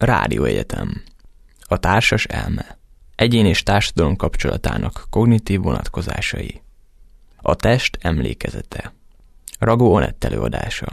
Rádióegyetem. A társas elme. Egyén és társadalom kapcsolatának kognitív vonatkozásai. A test emlékezete. Ragó Anett előadása.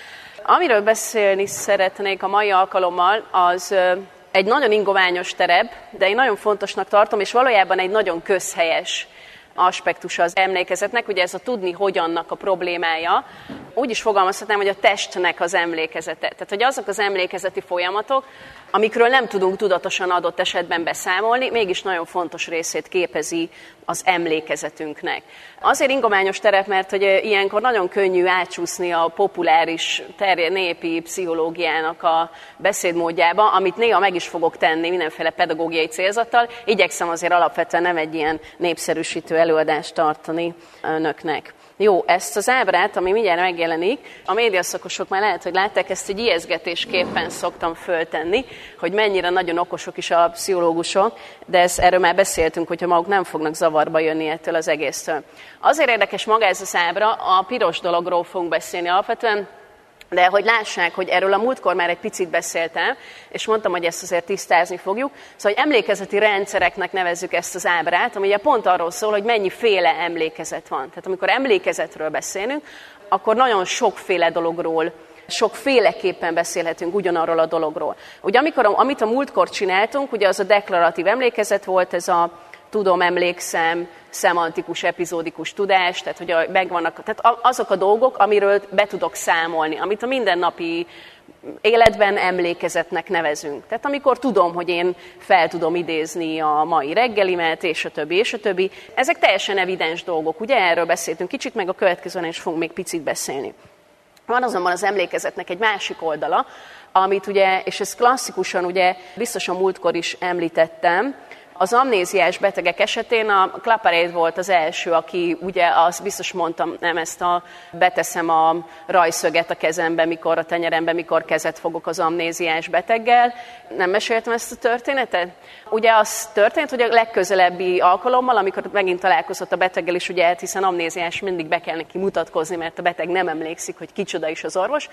Amiről beszélni szeretnék a mai alkalommal, az egy nagyon ingoványos terep, de én nagyon fontosnak tartom, és valójában egy nagyon közhelyes aspektusa az emlékezetnek, ugye ez a tudni hogyannak a problémája. Úgy is fogalmazhatnám, hogy a testnek az emlékezete. Tehát, hogy azok az emlékezeti folyamatok, amikről nem tudunk tudatosan adott esetben beszámolni, mégis nagyon fontos részét képezi az emlékezetünknek. Azért ingoványos terep, mert hogy ilyenkor nagyon könnyű átsúszni a populáris népi pszichológiának a beszédmódjába, amit néha meg is fogok tenni mindenféle pedagógiai célzattal. Igyekszem azért alapvetően nem egy ilyen népszerűsítő előadást tartani önöknek. Jó, ezt az ábrát, ami mindjárt megjelenik, a médiaszakosok már lehet, hogy látták, ezt egy ijesztgetésképpen szoktam föltenni, hogy mennyire nagyon okosok is a pszichológusok, de erről már beszéltünk, hogyha maguk nem fognak zavarba jönni ettől az egésztől. Azért érdekes maga ez az ábra, a piros dologról fogunk beszélni alapvetően, de hogy lássák, hogy erről a múltkor már egy picit beszéltem, és mondtam, hogy ezt azért tisztázni fogjuk. Szóval, hogy emlékezeti rendszereknek nevezzük ezt az ábrát, ami ugye pont arról szól, hogy mennyiféle emlékezet van. Tehát amikor emlékezetről beszélünk, akkor nagyon sokféle dologról, sokféleképpen beszélhetünk ugyanarról a dologról. Ugye amit a múltkor csináltunk, ugye az a deklaratív emlékezet volt, ez a tudom, emlékszem, szemantikus, epizódikus tudás, tehát hogy megvannak, tehát azok a dolgok, amiről be tudok számolni, amit a mindennapi életben emlékezetnek nevezünk. Tehát amikor tudom, hogy én fel tudom idézni a mai reggelimet, és a többi, és a többi. Ezek teljesen evidens dolgok, ugye erről beszéltünk kicsit, meg a következően is fogunk még picit beszélni. Van azonban az emlékezetnek egy másik oldala, amit ugye, és ez klasszikusan ugye biztosan múltkor is említettem, az amnéziás betegek esetén a Claparede volt az első, aki ugye azt biztos mondtam, nem beteszem a rajszöget a kezembe, mikor a tenyerembe, mikor kezet fogok az amnéziás beteggel. Nem meséltem ezt a történetet? Ugye az történt, hogy a legközelebbi alkalommal, amikor megint találkozott a beteggel is, ugye hiszen amnéziás mindig be kell neki mutatkozni, mert a beteg nem emlékszik, hogy kicsoda is az orvos,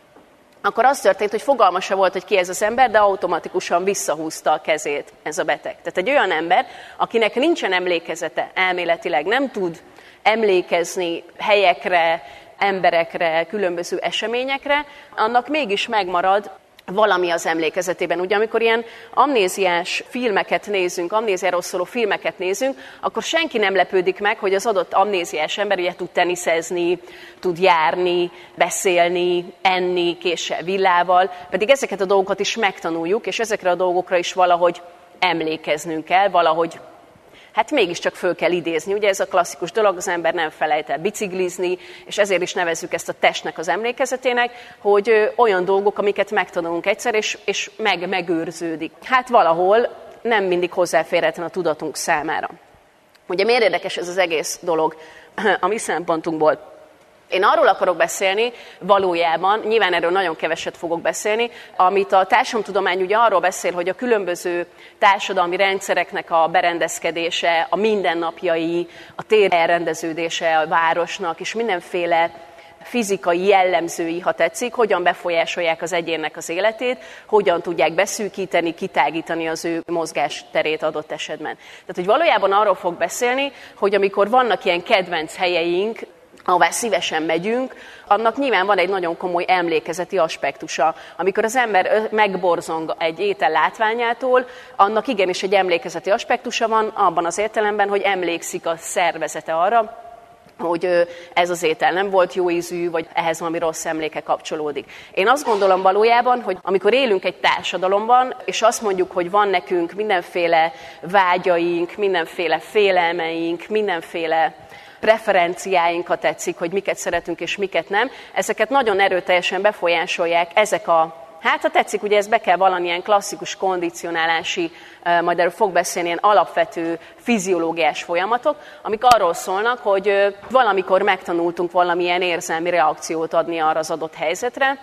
akkor az történt, hogy fogalma se volt, hogy ki ez az ember, de automatikusan visszahúzta a kezét ez a beteg. Tehát egy olyan ember, akinek nincsen emlékezete elméletileg, nem tud emlékezni helyekre, emberekre, különböző eseményekre, annak mégis megmarad valami az emlékezetében. Ugye amikor ilyen amnéziás filmeket nézünk, amnéziáról szóló filmeket nézünk, akkor senki nem lepődik meg, hogy az adott amnéziás ember ugye tud teniszezni, tud járni, beszélni, enni késsel, villával, pedig ezeket a dolgokat is megtanuljuk, és ezekre a dolgokra is valahogy emlékeznünk kell, valahogy hát mégiscsak föl kell idézni. Ugye ez a klasszikus dolog, az ember nem felejt el biciklizni, és ezért is nevezzük ezt a testnek az emlékezetének, hogy olyan dolgok, amiket megtanulunk egyszer, és megőrződik. Hát valahol nem mindig hozzáférhetően a tudatunk számára. Ugye miért érdekes ez az egész dolog a mi szempontunkból? Én arról akarok beszélni, valójában, nyilván erről nagyon keveset fogok beszélni, amit a társadalomtudomány ugye arról beszél, hogy a különböző társadalmi rendszereknek a berendezkedése, a mindennapjai, a tér elrendeződése a városnak, és mindenféle fizikai jellemzői, ha tetszik, hogyan befolyásolják az egyénnek az életét, hogyan tudják beszűkíteni, kitágítani az ő mozgásterét adott esetben. Tehát, hogy valójában arról fog beszélni, hogy amikor vannak ilyen kedvenc helyeink, ahová szívesen megyünk, annak nyilván van egy nagyon komoly emlékezeti aspektusa. Amikor az ember megborzong egy étel látványától, annak igenis egy emlékezeti aspektusa van, abban az értelemben, hogy emlékszik a szervezete arra, hogy ez az étel nem volt jó ízű, vagy ehhez valami rossz emléke kapcsolódik. Én azt gondolom valójában, hogy amikor élünk egy társadalomban, és azt mondjuk, hogy van nekünk mindenféle vágyaink, mindenféle félelmeink, mindenféle preferenciáink, ha tetszik, hogy miket szeretünk és miket nem, ezeket nagyon erőteljesen befolyásolják ezek hát ha tetszik, ugye ez be kell valami ilyen klasszikus kondicionálási, majd erről fog beszélni, ilyen alapvető fiziológiás folyamatok, amik arról szólnak, hogy valamikor megtanultunk valamilyen érzelmi reakciót adni arra az adott helyzetre,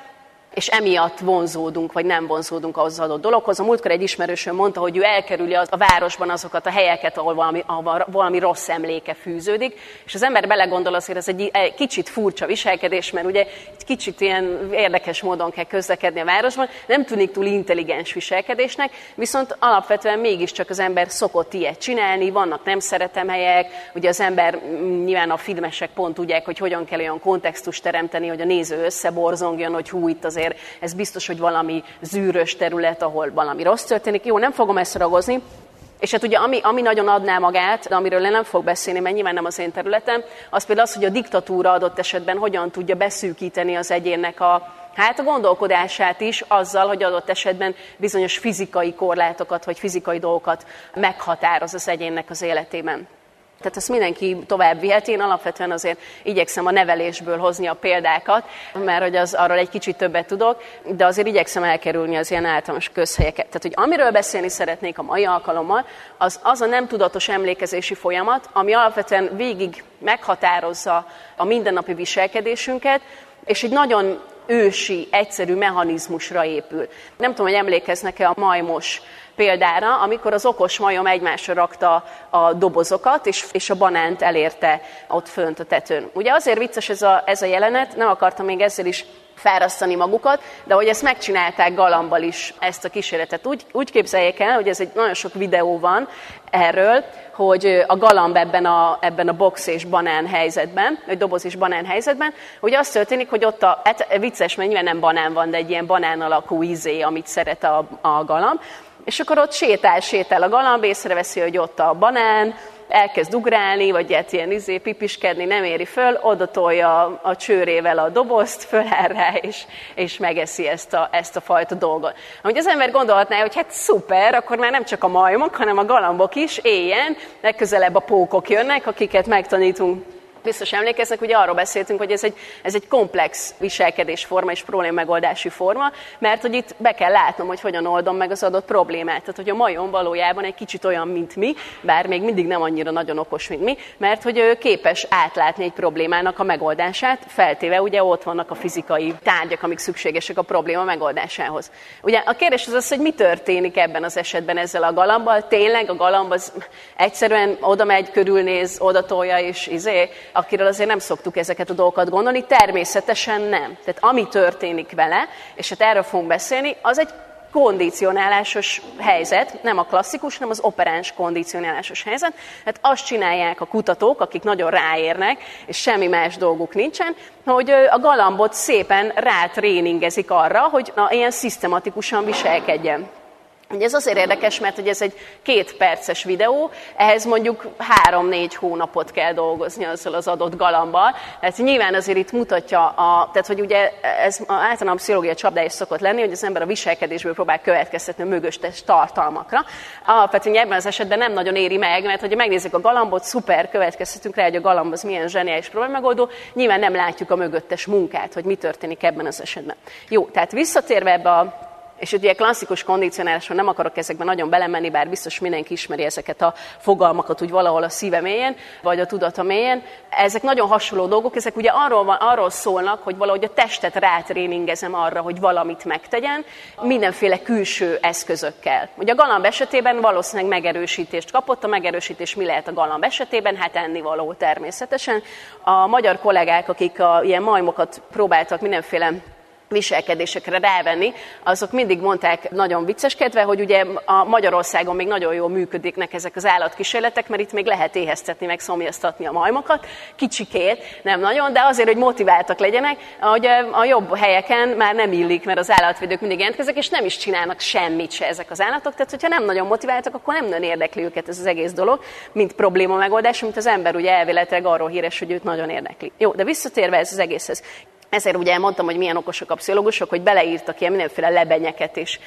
és emiatt vonzódunk, vagy nem vonzódunk ahhoz az adott dologhoz. A múltkor egy ismerősöm mondta, hogy ő elkerüli a városban azokat a helyeket, ahol valami rossz emléke fűződik, és az ember belegondol, azért ez egy kicsit furcsa viselkedés, mert ugye egy kicsit ilyen érdekes módon kell közlekedni a városban, nem tűnik túl intelligens viselkedésnek, viszont alapvetően mégiscsak az ember szokott ilyet csinálni, vannak nem szeretem helyek, ugye az ember, nyilván a filmesek pont tudják, hogy hogyan kell olyan kontextust teremteni, hogy a néző összeborzongjon, hogy hú, itt azért ez biztos, hogy valami zűrös terület, ahol valami rossz történik. Jó, nem fogom ezt ragozni. És hát ugye ami nagyon adná magát, de amiről én nem fog beszélni, mert nyilván nem az én területem, az például az, hogy a diktatúra adott esetben hogyan tudja beszűkíteni az egyénnek a gondolkodását is azzal, hogy adott esetben bizonyos fizikai korlátokat, vagy fizikai dolgokat meghatároz az egyénnek az életében. Tehát ezt mindenki tovább viheti, én alapvetően azért igyekszem a nevelésből hozni a példákat, mert hogy arról egy kicsit többet tudok, de azért igyekszem elkerülni az ilyen általános közhelyeket. Tehát, hogy amiről beszélni szeretnék a mai alkalommal, az a nem tudatos emlékezési folyamat, ami alapvetően végig meghatározza a mindennapi viselkedésünket, és egy nagyon ősi, egyszerű mechanizmusra épül. Nem tudom, hogy emlékeznek-e a majmos példára, amikor az okos majom egymásra rakta a dobozokat, és a banánt elérte ott fönt a tetőn. Ugye azért vicces ez a jelenet, nem akartam még ezzel is fárasztani magukat, de hogy ezt megcsinálták galambal is, ezt a kísérletet. Úgy képzeljék el, hogy ez egy nagyon sok videó van erről, hogy a galamb ebben a box és banán helyzetben, vagy doboz és banán helyzetben, hogy az történik, hogy ott vicces, mert nyilván nem banán van, de egy ilyen banán alakú ízé, amit szeret a galamb, és akkor ott sétál a galamb, észreveszi, hogy ott a banán, elkezd ugrálni, vagy ilyen pipiskedni, nem éri föl, oda tolja a csőrével a dobozt, föláll rá, és megeszi ezt a fajta dolgot. Amúgy az ember gondolhatná, hogy hát szuper, akkor már nem csak a majmok, hanem a galambok is éljen, legközelebb a pókok jönnek, akiket megtanítunk. Biztos emlékeznek, ugye arról beszéltünk, hogy ez egy komplex viselkedésforma és problémmegoldási forma, mert hogy itt be kell látnom, hogy hogyan oldom meg az adott problémát. Tehát, hogy a majom valójában egy kicsit olyan, mint mi, bár még mindig nem annyira nagyon okos, mint mi, mert hogy ő képes átlátni egy problémának a megoldását, feltéve ugye ott vannak a fizikai tárgyak, amik szükségesek a probléma megoldásához. Ugye a kérdés az, hogy mi történik ebben az esetben ezzel a galambbal. Tényleg a galamb az egyszerűen oda megy, körülnéz, oda tolja, és akiről azért nem szoktuk ezeket a dolgokat gondolni, természetesen nem. Tehát ami történik vele, és hát erről fogunk beszélni, az egy kondicionálásos helyzet, nem a klasszikus, hanem az operáns kondicionálásos helyzet. Hát azt csinálják a kutatók, akik nagyon ráérnek, és semmi más dolguk nincsen, hogy a galambot szépen rátréningezik arra, hogy ilyen szisztematikusan viselkedjen. Ugye ez azért érdekes, mert hogy ez egy 2 perces videó, ehhez mondjuk 3-4 hónapot kell dolgozni azzal az adott galambbal. Tehát nyilván azért itt mutatja, tehát hogy ugye ez általában a pszichológia csapdája is szokott lenni, hogy az ember a viselkedésből próbál következtetni a mögöttes tartalmakra. Alapvetően ebben az esetben nem nagyon éri meg, mert hogyha megnézzük a galambot, szuper, következtetünk rá, hogy a galamb az milyen zseniális problémamegoldó, nyilván nem látjuk a mögöttes munkát, hogy mi történik ebben az esetben. Jó, tehát visszatérve ebbe és ugye klasszikus kondicionálásban nem akarok ezekben nagyon belemenni, bár biztos mindenki ismeri ezeket a fogalmakat úgy valahol a szíve mélyén, vagy a tudata mélyén. Ezek nagyon hasonló dolgok, ezek ugye arról szólnak, hogy valahogy a testet rátréningezem arra, hogy valamit megtegyen, mindenféle külső eszközökkel. Ugye a galamb esetében valószínűleg megerősítést kapott, a megerősítés mi lehet a galamb esetében? Hát ennivaló természetesen. A magyar kollégák, akik ilyen majmokat próbáltak mindenféle viselkedésekre rávenni, azok mindig mondták nagyon vicceskedve, hogy ugye a Magyarországon még nagyon jól működnek ezek az állatkísérletek, mert itt még lehet éheztetni, meg szomjaztatni a majmokat, kicsikét, nem nagyon, de azért, hogy motiváltak legyenek, hogy a jobb helyeken már nem illik, mert az állatvédők mindig jelentkeznek, és nem is csinálnak semmit se ezek az állatok, tehát hogyha nem nagyon motiváltak, akkor nem nagyon érdekli őket ez az egész dolog, mint probléma megoldás, mint az ember ugye elvileg arról híres, hogy őt nagyon érdekli. Jó, de visszatérve ez az egészhez. Ezért ugye elmondtam, hogy milyen okosak a pszichológusok, hogy beleírtak ilyen mindenféle lebenyeket és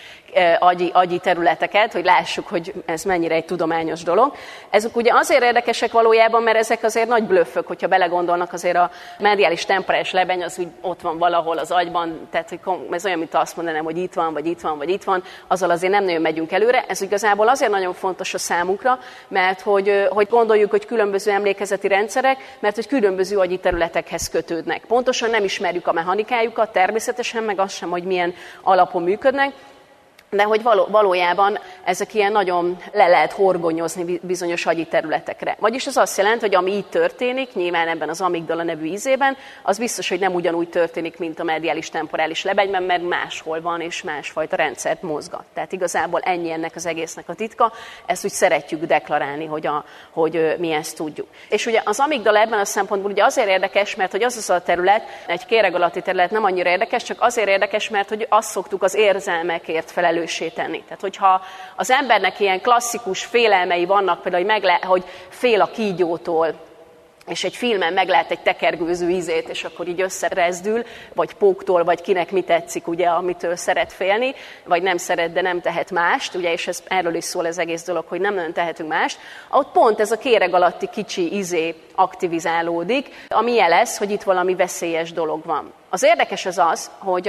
agyi területeket, hogy lássuk, hogy ez mennyire egy tudományos dolog. Ezek ugye azért érdekesek valójában, mert ezek azért nagy blöffök, hogyha belegondolnak, azért a mediális temporális lebeny az úgy ott van valahol az agyban, tehát hogy ez olyan, mint azt mondanám, hogy itt van, vagy itt van, vagy itt van, azzal azért nem nagyon megyünk előre. Ez igazából azért nagyon fontos a számunkra, mert hogy gondoljuk, hogy különböző emlékezeti rendszerek, mert hogy különböző agyi területekhez kötődnek. Pontosan nem ismerjük ismerjük a mechanikájukat természetesen, meg azt sem, hogy milyen alapon működnek, de hogy valójában ezek ilyen nagyon le lehet horgonyozni bizonyos agyi területekre. Vagyis ez azt jelenti, hogy ami így történik, nyilván ebben az amigdala nevű ízében, az biztos, hogy nem ugyanúgy történik, mint a mediális temporális lebegyben, mert máshol van, és másfajta rendszert mozgat. Tehát igazából ennyi ennek az egésznek a titka, ezt úgy szeretjük deklarálni, hogy mi ezt tudjuk. És ugye az amigdala ebben a szempontból ugye azért érdekes, mert hogy az a terület, egy kéreg alatti terület nem annyira érdekes, csak azért érdekes, mert hogy azt szoktuk az érzelmekért felelőssé tenni. Tehát, hogyha az embernek ilyen klasszikus félelmei vannak, például, hogy fél a kígyótól, és egy filmen meglát egy tekergőző ízét, és akkor így összerezdül, vagy póktól, vagy kinek mi tetszik, ugye, amitől szeret félni, vagy nem szeret, de nem tehet mást, ugye, és erről is szól az egész dolog, hogy nem nagyon tehetünk mást, ott pont ez a kéreg alatti kicsi izé aktivizálódik, ami jelez, hogy itt valami veszélyes dolog van. Az érdekes az, hogy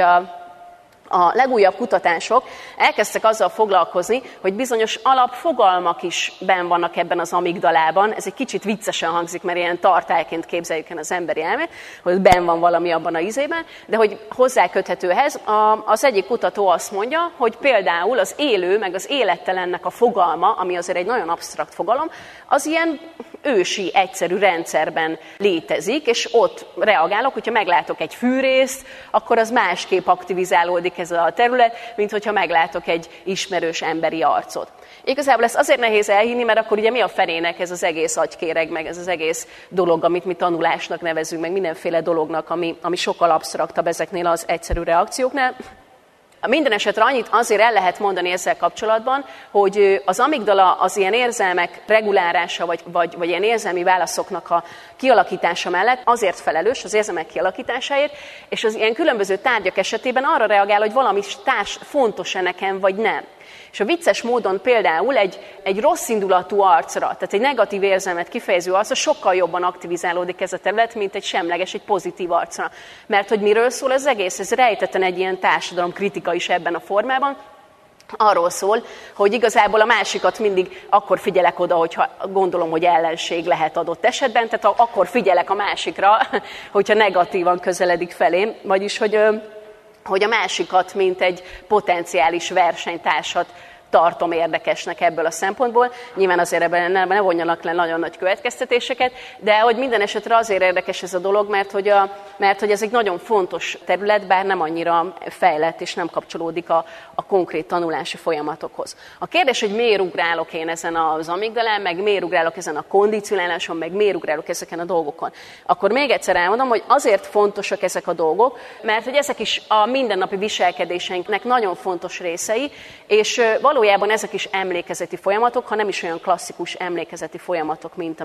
a legújabb kutatások elkezdtek azzal foglalkozni, hogy bizonyos alapfogalmak is benn vannak ebben az amigdalában. Ez egy kicsit viccesen hangzik, mert ilyen tartályként képzeljük el az emberi elmét, hogy benn van valami abban a ízében, de hogy hozzáköthetőhez az egyik kutató azt mondja, hogy például az élő, meg az élettelennek a fogalma, ami azért egy nagyon absztrakt fogalom, az ilyen ősi, egyszerű rendszerben létezik, és ott reagálok, hogyha meglátok egy fűrészt, akkor az másképp aktivizálódik ez a terület, mint hogyha meglátok egy ismerős emberi arcot. Igazából ezt azért nehéz elhinni, mert akkor ugye mi a fenének ez az egész agykéreg, meg ez az egész dolog, amit mi tanulásnak nevezünk, meg mindenféle dolognak, ami sokkal absztraktabb ezeknél az egyszerű reakcióknál. Minden esetre annyit azért el lehet mondani ezzel kapcsolatban, hogy az amigdala az ilyen érzelmek regulárása, vagy ilyen érzelmi válaszoknak a kialakítása mellett azért felelős az érzelmek kialakításáért, és az ilyen különböző tárgyak esetében arra reagál, hogy valami fontos-e nekem, vagy nem. És a vicces módon például egy rossz indulatú arcra, tehát egy negatív érzelmet kifejező arcra sokkal jobban aktivizálódik ez a terület, mint egy semleges, egy pozitív arcra. Mert hogy miről szól az egész? Ez rejtetten egy ilyen társadalomkritika is ebben a formában. Arról szól, hogy igazából a másikat mindig akkor figyelek oda, hogyha gondolom, hogy ellenség lehet adott esetben, tehát akkor figyelek a másikra, hogyha negatívan közeledik felém, vagyis hogy a másikat, mint egy potenciális versenytársat tartom érdekesnek ebből a szempontból. Nyilván azért ebben ne vonjanak le nagyon nagy következtetéseket, de hogy minden esetre azért érdekes ez a dolog, mert hogy ez egy nagyon fontos terület, bár nem annyira fejlett és nem kapcsolódik a konkrét tanulási folyamatokhoz. A kérdés, hogy miért ugrálok én ezen az amigdalán, meg miért ugrálok ezen a kondicionáláson, meg miért ugrálok ezeken a dolgokon. Akkor még egyszer elmondom, hogy azért fontosak ezek a dolgok, mert hogy ezek is a mindennapi viselkedéseinknek nagyon fontos részei, és valójában ezek is emlékezeti folyamatok, ha nem is olyan klasszikus emlékezeti folyamatok, mint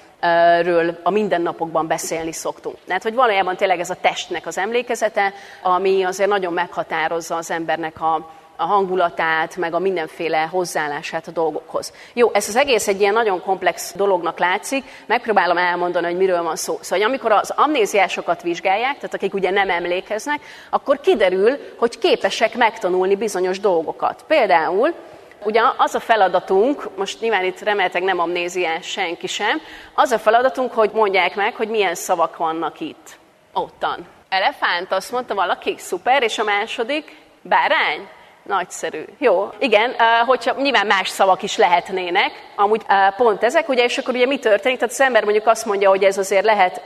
amiről a mindennapokban beszélni szoktunk. Tehát, hogy valójában tényleg ez a testnek az emlékezete, ami azért nagyon meghatározza az embernek a hangulatát, meg a mindenféle hozzáállását a dolgokhoz. Jó, ez az egész egy ilyen nagyon komplex dolognak látszik, megpróbálom elmondani, hogy miről van szó. Szóval, amikor az amnéziásokat vizsgálják, tehát akik ugye nem emlékeznek, akkor kiderül, hogy képesek megtanulni bizonyos dolgokat. Például, ugye az a feladatunk, most nyilván itt remélhetőleg nem amnéziás senki sem, az a feladatunk, hogy mondják meg, hogy milyen szavak vannak itt, ottan. Elefánt, azt mondta valaki, szuper, és a második, bárány? Nagyszerű. Jó. Igen, hogyha nyilván más szavak is lehetnének, amúgy pont ezek, ugye, és akkor ugye mi történik? Tehát az ember mondjuk azt mondja, hogy ez azért lehet,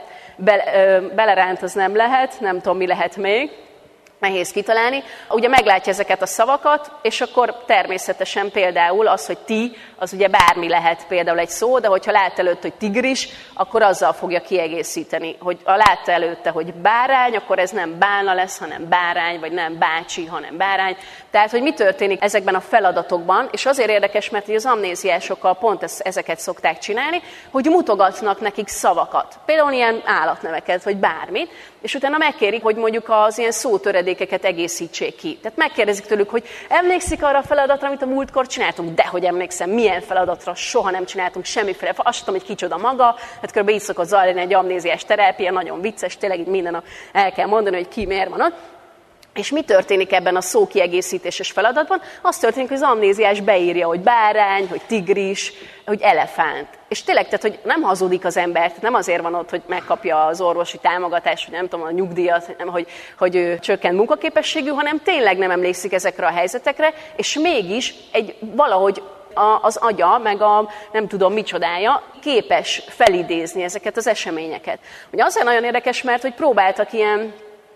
beleránt az nem lehet, nem tudom, mi lehet még, nehéz kitalálni. Ugye meglátja ezeket a szavakat, és akkor természetesen például az, hogy ti, az ugye bármi lehet például egy szó, de hogyha lát előtt, hogy tigris, akkor azzal fogja kiegészíteni, hogy látta előtte, hogy bárány, akkor ez nem bálna lesz, hanem bárány, vagy nem bácsi, hanem bárány. Tehát, hogy mi történik ezekben a feladatokban, és azért érdekes, mert az amnéziásokkal pont ezeket szokták csinálni, hogy mutogatnak nekik szavakat. Például ilyen állatneveket, vagy bármit, és utána megkérik, hogy mondjuk az ilyen szótöredékeket egészítsék ki. Tehát megkérdezik tőlük, hogy emlékszik arra a feladatra, amit a múltkor csináltunk? Dehogy emlékszem, milyen feladatra soha nem csináltunk semmiféle. Azt tudom, hogy kicsoda maga, hát kb. Így szokott zajlani egy amnéziás terápia, nagyon vicces, tényleg így minden el kell mondani, hogy ki miért van ott. És mi történik ebben a szókiegészítéses feladatban? Az történik, hogy az amnéziás beírja, hogy bárány, hogy tigris, hogy elefánt. És tényleg, tehát, hogy nem hazudik az ember, tehát nem azért van ott, hogy megkapja az orvosi támogatást, vagy nem tudom, a nyugdíjat, nem, hogy ő csökkent munkaképességű, hanem tényleg nem emlékszik ezekre a helyzetekre, és mégis valahogy az agya, meg a nem tudom micsodája képes felidézni ezeket az eseményeket. Ugye azért nagyon érdekes, mert hogy próbáltak ilyen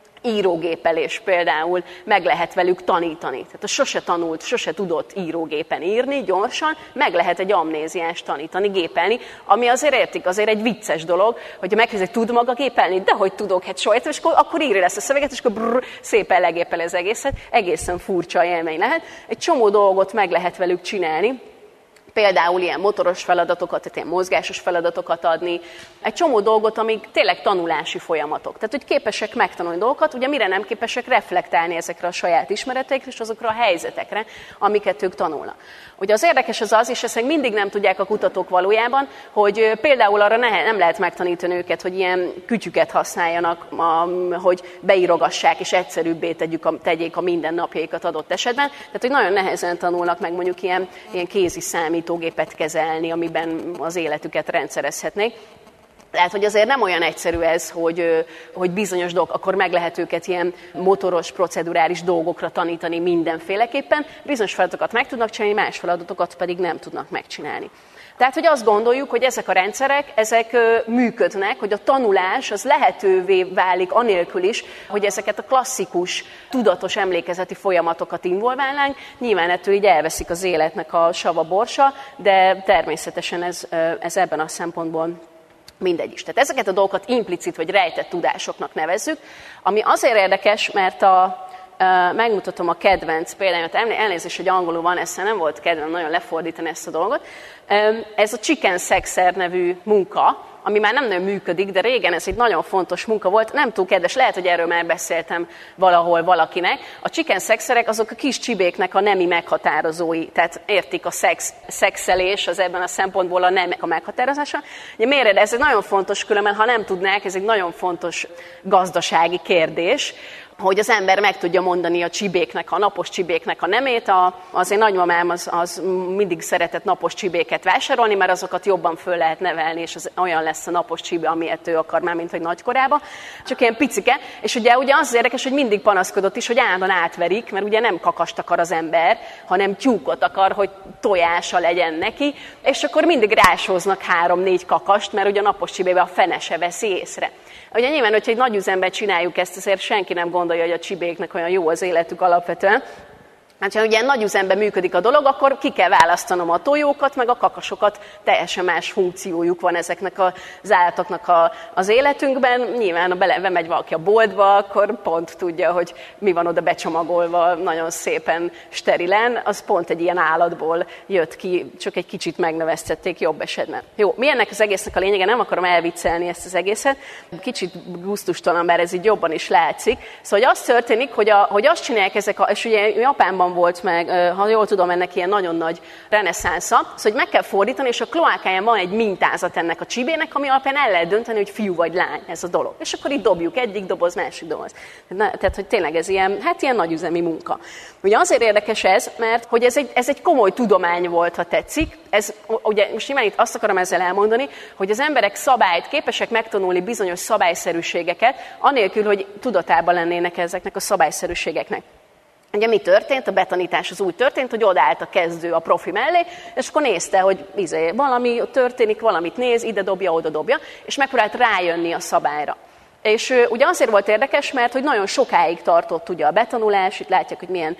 írógépelés például, meg lehet velük tanítani. Tehát a sose tanult, sose tudott írógépen írni gyorsan, meg lehet egy amnéziást tanítani, gépelni, ami azért értik, azért egy vicces dolog, hogyha megkérdezik, tud maga gépelni? De hogy tudok, hát soha, és akkor írja lesz a szöveget, és akkor szépen legépel az egészet, egészen furcsa élmény lehet. Egy csomó dolgot meg lehet velük csinálni, például ilyen motoros feladatokat, tehát ilyen mozgásos feladatokat adni, egy csomó dolgot, amik tényleg tanulási folyamatok. Tehát, hogy képesek megtanulni dolgokat, ugye mire nem képesek reflektálni ezekre a saját ismeretekre és azokra a helyzetekre, amiket ők tanulnak. Ugye az érdekes az, és ezt mindig nem tudják a kutatók valójában, hogy például arra nem lehet megtanítani őket, hogy ilyen kütyüket használjanak, hogy beírogassák és egyszerűbbé tegyék a mindennapjaikat adott esetben. Tehát, hogy nagyon nehezen tanulnak meg mondjuk ilyen kézi számítógépet kezelni, amiben az életüket rendszerezhetnék. Tehát, hogy azért nem olyan egyszerű ez, hogy bizonyos dolgok, akkor meg lehet őket ilyen motoros, procedurális dolgokra tanítani mindenféleképpen, bizonyos feladatokat meg tudnak csinálni, más feladatokat pedig nem tudnak megcsinálni. Tehát, hogy azt gondoljuk, hogy ezek a rendszerek, ezek működnek, hogy a tanulás az lehetővé válik anélkül is, hogy ezeket a klasszikus, tudatos emlékezeti folyamatokat involválnánk. Nyilván ettől így elveszik az életnek a sava borsa, de természetesen ez ebben a szempontból mindegy is. Tehát ezeket a dolgokat implicit vagy rejtett tudásoknak nevezzük, ami azért érdekes, mert megmutatom a kedvenc példányt, elnézést, hogy angolul van, ezt nem volt kedvem nagyon lefordítani ezt a dolgot. Ez a Chicken Sexer nevű munka, ami már nem nagyon működik, de régen ez egy nagyon fontos munka volt, nem túl kedves, lehet, hogy erről már beszéltem valahol valakinek. A chicken sexerek azok a kis csibéknek a nemi meghatározói, tehát értik a szexelés, az ebben a szempontból a nemek a meghatározása. Ugye miért? Ez egy nagyon fontos, különben ha nem tudnák, ez egy nagyon fontos gazdasági kérdés, hogy az ember meg tudja mondani a csibéknek, a napos csibéknek a nemét. Az én nagymamám az mindig szeretett napos csibéket vásárolni, mert azokat jobban föl lehet nevelni, és az olyan lesz a napos csibé, amilyet ő akar már, mint hogy nagykorában. Csak ilyen picike. És ugye az érdekes, hogy mindig panaszkodott is, hogy állandóan átverik, mert ugye nem kakast akar az ember, hanem tyúkot akar, hogy tojása legyen neki, és akkor mindig rásóznak 3-4 kakast, mert ugye a napos csibébe a fene se veszi észre. Ugye nyilván, hogyha egy nagy üzemben csináljuk ezt, azért senki nem gondolja, hogy a csibéknek olyan jó az életük alapvetően. Hát, ha ugye nagy üzemben működik a dolog, akkor ki kell választanom a tojókat, meg a kakasokat, teljesen más funkciójuk van ezeknek az állatoknak az életünkben. Nyilván, ha bemegy valaki a boltba, akkor pont tudja, hogy mi van oda becsomagolva nagyon szépen sterilen, az pont egy ilyen állatból jött ki, csak egy kicsit megnövesztették jobb esetben. Jó, mi ennek az egésznek a lényege? Nem akarom elviccelni ezt az egészet, kicsit gusztustalan, mert ez így jobban is látszik. Szóval hogy az történik, hogy azt csinálják és ugye Japánban volt meg, ha jól tudom, ennek ilyen nagyon nagy reneszánsza, szóval hogy meg kell fordítani, és a kloákáján van egy mintázat ennek a csibének, ami alapján el lehet dönteni, hogy fiú vagy lány ez a dolog. És akkor itt dobjuk egyik doboz, másik doboz. Tehát, hogy tényleg ez ilyen nagyüzemi munka. Ugye azért érdekes ez, mert hogy ez egy komoly tudomány volt, ha tetszik. Ugye most nyilván itt azt akarom ezzel elmondani, hogy az emberek szabályt képesek megtanulni bizonyos szabályszerűségeket, anélkül, hogy tudatában lennének ezeknek a szabályszerűségeknek. Ugye mi történt? A betanítás az úgy történt, hogy odaállt a kezdő a profi mellé, és akkor nézte, hogy valami történik, valamit néz, ide dobja, oda dobja, és megpróbált rájönni a szabályra. És ugye azért volt érdekes, mert hogy nagyon sokáig tartott ugye a betanulás, itt látják, hogy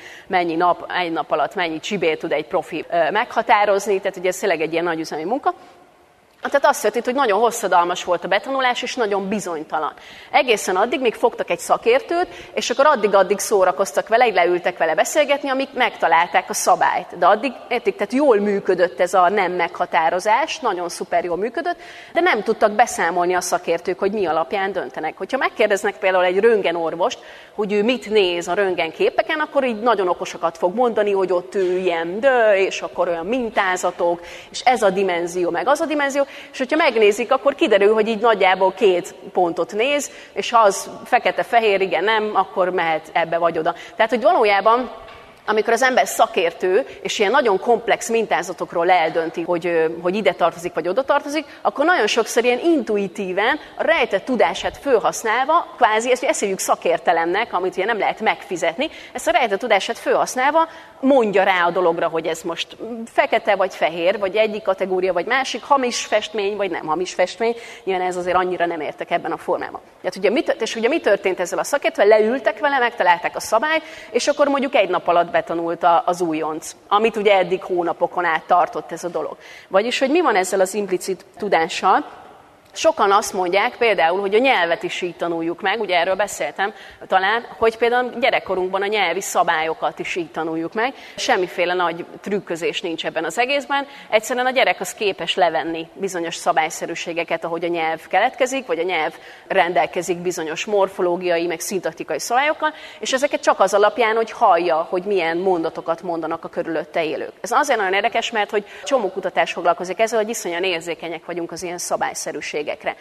egy nap alatt mennyi csibét tud egy profi meghatározni, tehát ugye ez tényleg egy ilyen nagyüzemi munka. Tehát azt történt, hogy nagyon hosszadalmas volt a betanulás, és nagyon bizonytalan. Egészen addig, míg fogtak egy szakértőt, és akkor addig szórakoztak vele, így leültek vele beszélgetni, amíg megtalálták a szabályt. De addig, tehát jól működött ez a nem meghatározás, nagyon szuper jól működött, de nem tudtak beszámolni a szakértők, hogy mi alapján döntenek. Hogyha megkérdeznek például egy röntgenorvost, hogy ő mit néz a röntgenképeken, akkor így nagyon okosakat fog mondani, hogy ott ő ilyen és akkor olyan mintázatok, és ez a dimenzió, meg az a dimenzió, és hogyha megnézik, akkor kiderül, hogy így nagyjából 2 pontot néz, és ha az fekete-fehér, igen, nem, akkor mehet ebbe vagy oda. Tehát, hogy valójában amikor az ember szakértő, és ilyen nagyon komplex mintázatokról eldönti, hogy ide tartozik, vagy oda tartozik, akkor nagyon sokszor ilyen intuitíven a rejtett tudását felhasználva, kvázi ezt hívjuk szakértelemnek, amit ugye nem lehet megfizetni, ezt a rejtett tudását felhasználva mondja rá a dologra, hogy ez most fekete vagy fehér, vagy egyik kategória, vagy másik, hamis festmény, vagy nem hamis festmény. Nyilván ez azért annyira nem értek ebben a formában. És ugye mi történt ezzel a szakértővel? Leültek vele, megtalálták a szabályt, és akkor mondjuk egy nap alatt betanulta az újonc, amit ugye eddig hónapokon át tartott ez a dolog. Vagyis, hogy mi van ezzel az implicit tudással? Sokan azt mondják például, hogy a nyelvet is így tanuljuk meg, ugye erről beszéltem talán, hogy például gyerekkorunkban a nyelvi szabályokat is így tanuljuk meg. Semmiféle nagy trükközés nincs ebben az egészben. Egyszerűen a gyerek az képes levenni bizonyos szabályszerűségeket, ahogy a nyelv keletkezik, vagy a nyelv rendelkezik bizonyos morfológiai, meg szintaktikai szabályokkal, és ezeket csak az alapján, hogy hallja, hogy milyen mondatokat mondanak a körülötte élők. Ez azért nagyon érdekes, mert hogy csomó kutatás foglalkozik ezzel, hogy iszonyan érzékenyek vagyunk az ilyen szabályszerűségekre.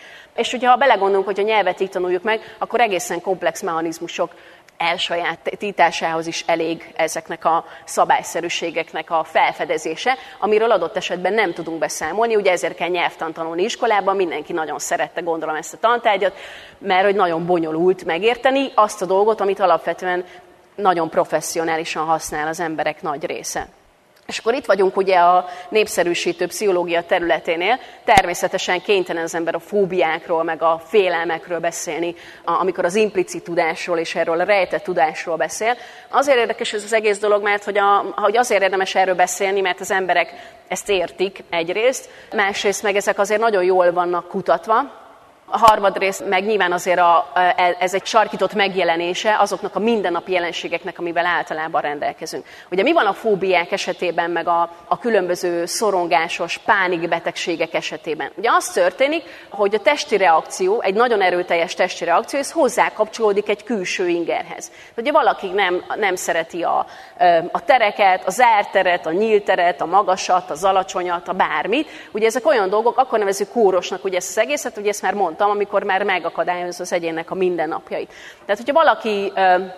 És hogyha belegondolunk, hogy a nyelvet így tanuljuk meg, akkor egészen komplex mechanizmusok elsajátításához is elég ezeknek a szabályszerűségeknek a felfedezése, amiről adott esetben nem tudunk beszámolni. Ugye ezért kell nyelvtant tanulni iskolában, mindenki nagyon szerette, gondolom, ezt a tantárgyat, mert hogy nagyon bonyolult megérteni azt a dolgot, amit alapvetően nagyon professzionálisan használ az emberek nagy része. És akkor itt vagyunk ugye a népszerűsítő pszichológia területénél, természetesen kénytelen az ember a fóbiákról, meg a félelmekről beszélni, amikor az implicit tudásról és erről a rejtett tudásról beszél. Azért érdekes ez az egész dolog, mert hogy azért érdemes erről beszélni, mert az emberek ezt értik egyrészt, másrészt meg ezek azért nagyon jól vannak kutatva. A harmadrészt meg nyilván azért ez egy sarkított megjelenése azoknak a mindennapi jelenségeknek, amivel általában rendelkezünk. Ugye mi van a fóbiák esetében, meg a különböző szorongásos pánikbetegségek esetében? Ugye az történik, hogy a testi reakció, egy nagyon erőteljes testi reakció, ez hozzá kapcsolódik egy külső ingerhez. Ugye valaki nem szereti a tereket, a zárt teret, a nyílt teret, a magasat, az alacsonyat, a bármit. Ugye ezek olyan dolgok, akkor nevezzük kórosnak ugye ezt az egészet, ugye ezt már mondtam, amikor már megakadályozza az egyénnek a mindennapjait. Tehát, hogyha valaki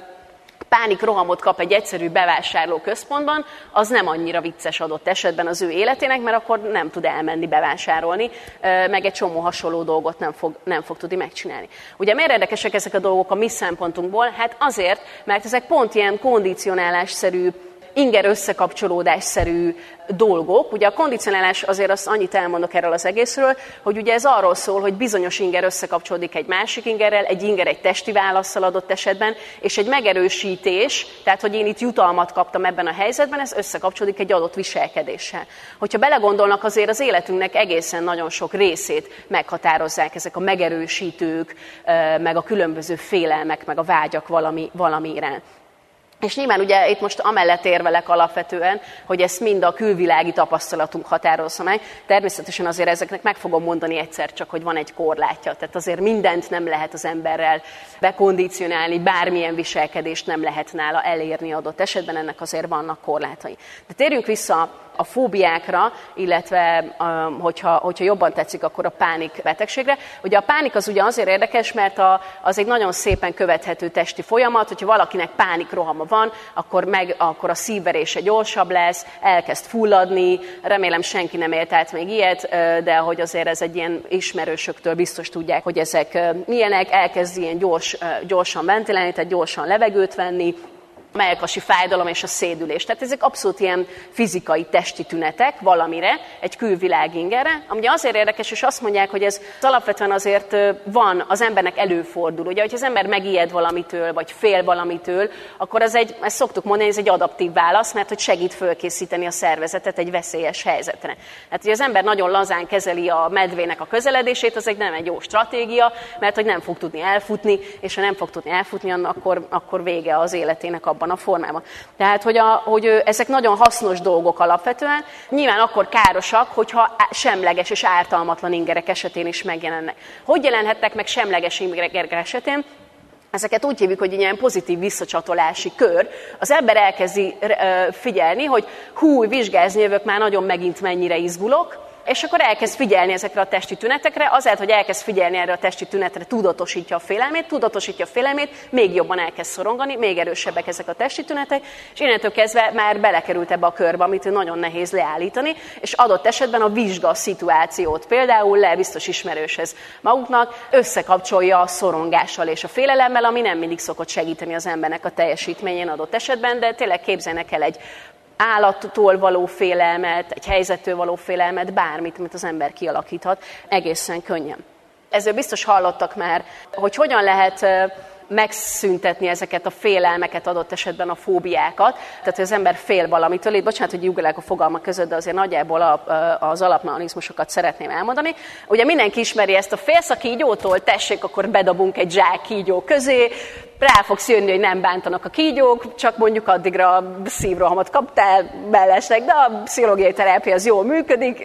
pánikrohamot kap egy egyszerű bevásárlóközpontban, az nem annyira vicces adott esetben az ő életének, mert akkor nem tud elmenni bevásárolni, meg egy csomó hasonló dolgot nem fog tudni megcsinálni. Ugye miért érdekesek ezek a dolgok a mi szempontunkból? Hát azért, mert ezek pont ilyen kondicionálásszerű, inger összekapcsolódásszerű dolgok. Ugye a kondicionálás, azért azt annyit elmondok erről az egészről, hogy ugye ez arról szól, hogy bizonyos inger összekapcsolódik egy másik ingerrel, egy inger egy testi válasszal adott esetben, és egy megerősítés, tehát hogy én itt jutalmat kaptam ebben a helyzetben, ez összekapcsolódik egy adott viselkedéssel. Hogyha belegondolnak, azért az életünknek egészen nagyon sok részét meghatározzák ezek a megerősítők, meg a különböző félelmek, meg a vágyak valami iránt. És nyilván ugye itt most amellett érvelek alapvetően, hogy ezt mind a külvilági tapasztalatunk határozza meg. Természetesen azért ezeknek meg fogom mondani egyszer csak, hogy van egy korlátja. Tehát azért mindent nem lehet az emberrel bekondicionálni, bármilyen viselkedést nem lehet nála elérni adott esetben, ennek azért vannak korlátai. De térjünk vissza a fóbiákra, illetve hogyha jobban tetszik, akkor a pánikbetegségre. Ugye a pánik az ugye azért érdekes, mert az egy nagyon szépen követhető testi folyamat, hogyha valakinek pánikrohama van, akkor a szívverése gyorsabb lesz, elkezd fulladni, remélem senki nem élt át még ilyet, de hogy azért ez egy ilyen ismerősöktől biztos tudják, hogy ezek milyenek, elkezd ilyen gyorsan ventilálni, tehát gyorsan levegőt venni, mellkasi fájdalom és a szédülés. Tehát ezek abszolút ilyen fizikai, testi tünetek valamire, egy külvilág ingerre, ami azért érdekes, és azt mondják, hogy ez alapvetően azért van, az embernek előfordul. Ugye, hogyha az ember megijed valamitől, vagy fél valamitől, akkor ezt szoktuk mondani, ez egy adaptív válasz, mert hogy segít fölkészíteni a szervezetet egy veszélyes helyzetre. Hát, hogy az ember nagyon lazán kezeli a medvének a közeledését, az nem egy jó stratégia, mert hogy nem fog tudni elfutni, és ha nem fog tudni elfutni, akkor vége az életének abban a formában. Tehát, hogy ezek nagyon hasznos dolgok alapvetően, nyilván akkor károsak, hogyha semleges és ártalmatlan ingerek esetén is megjelennek. Hogy jelenhetnek meg semleges ingerek esetén? Ezeket úgy hívjuk, hogy ilyen pozitív visszacsatolási kör. Az ember elkezdi figyelni, hogy vizsgázni jövök, már nagyon megint mennyire izgulok, és akkor elkezd figyelni ezekre a testi tünetekre, azért, hogy elkezd figyelni erre a testi tünetre, tudatosítja a félelmét, még jobban elkezd szorongani, még erősebbek ezek a testi tünetek, és innentől kezdve már belekerült ebbe a körbe, amit nagyon nehéz leállítani, és adott esetben a vizsga szituációt például biztos ismerős ez maguknak, összekapcsolja a szorongással és a félelemmel, ami nem mindig szokott segíteni az embernek a teljesítményén adott esetben, de tényleg képzeljenek el egy állattól való félelmet, egy helyzettől való félelmet, bármit, amit az ember kialakíthat, egészen könnyen. Ezzel biztos hallottak már, hogy hogyan lehet megszüntetni ezeket a félelmeket, adott esetben a fóbiákat. Tehát, hogy az ember fél valamitől. Itt bocsánat, hogy jugolják a fogalmak között, de azért nagyjából az alapmechanizmusokat szeretném elmondani. Ugye mindenki ismeri ezt a félsz a kígyótól, tessék, akkor bedobunk egy zsák kígyó közé, rá fogsz jönni, hogy nem bántanak a kígyók, csak mondjuk addigra szívrohamot kaptál mellesleg, de a pszichológiai terápia az jól működik.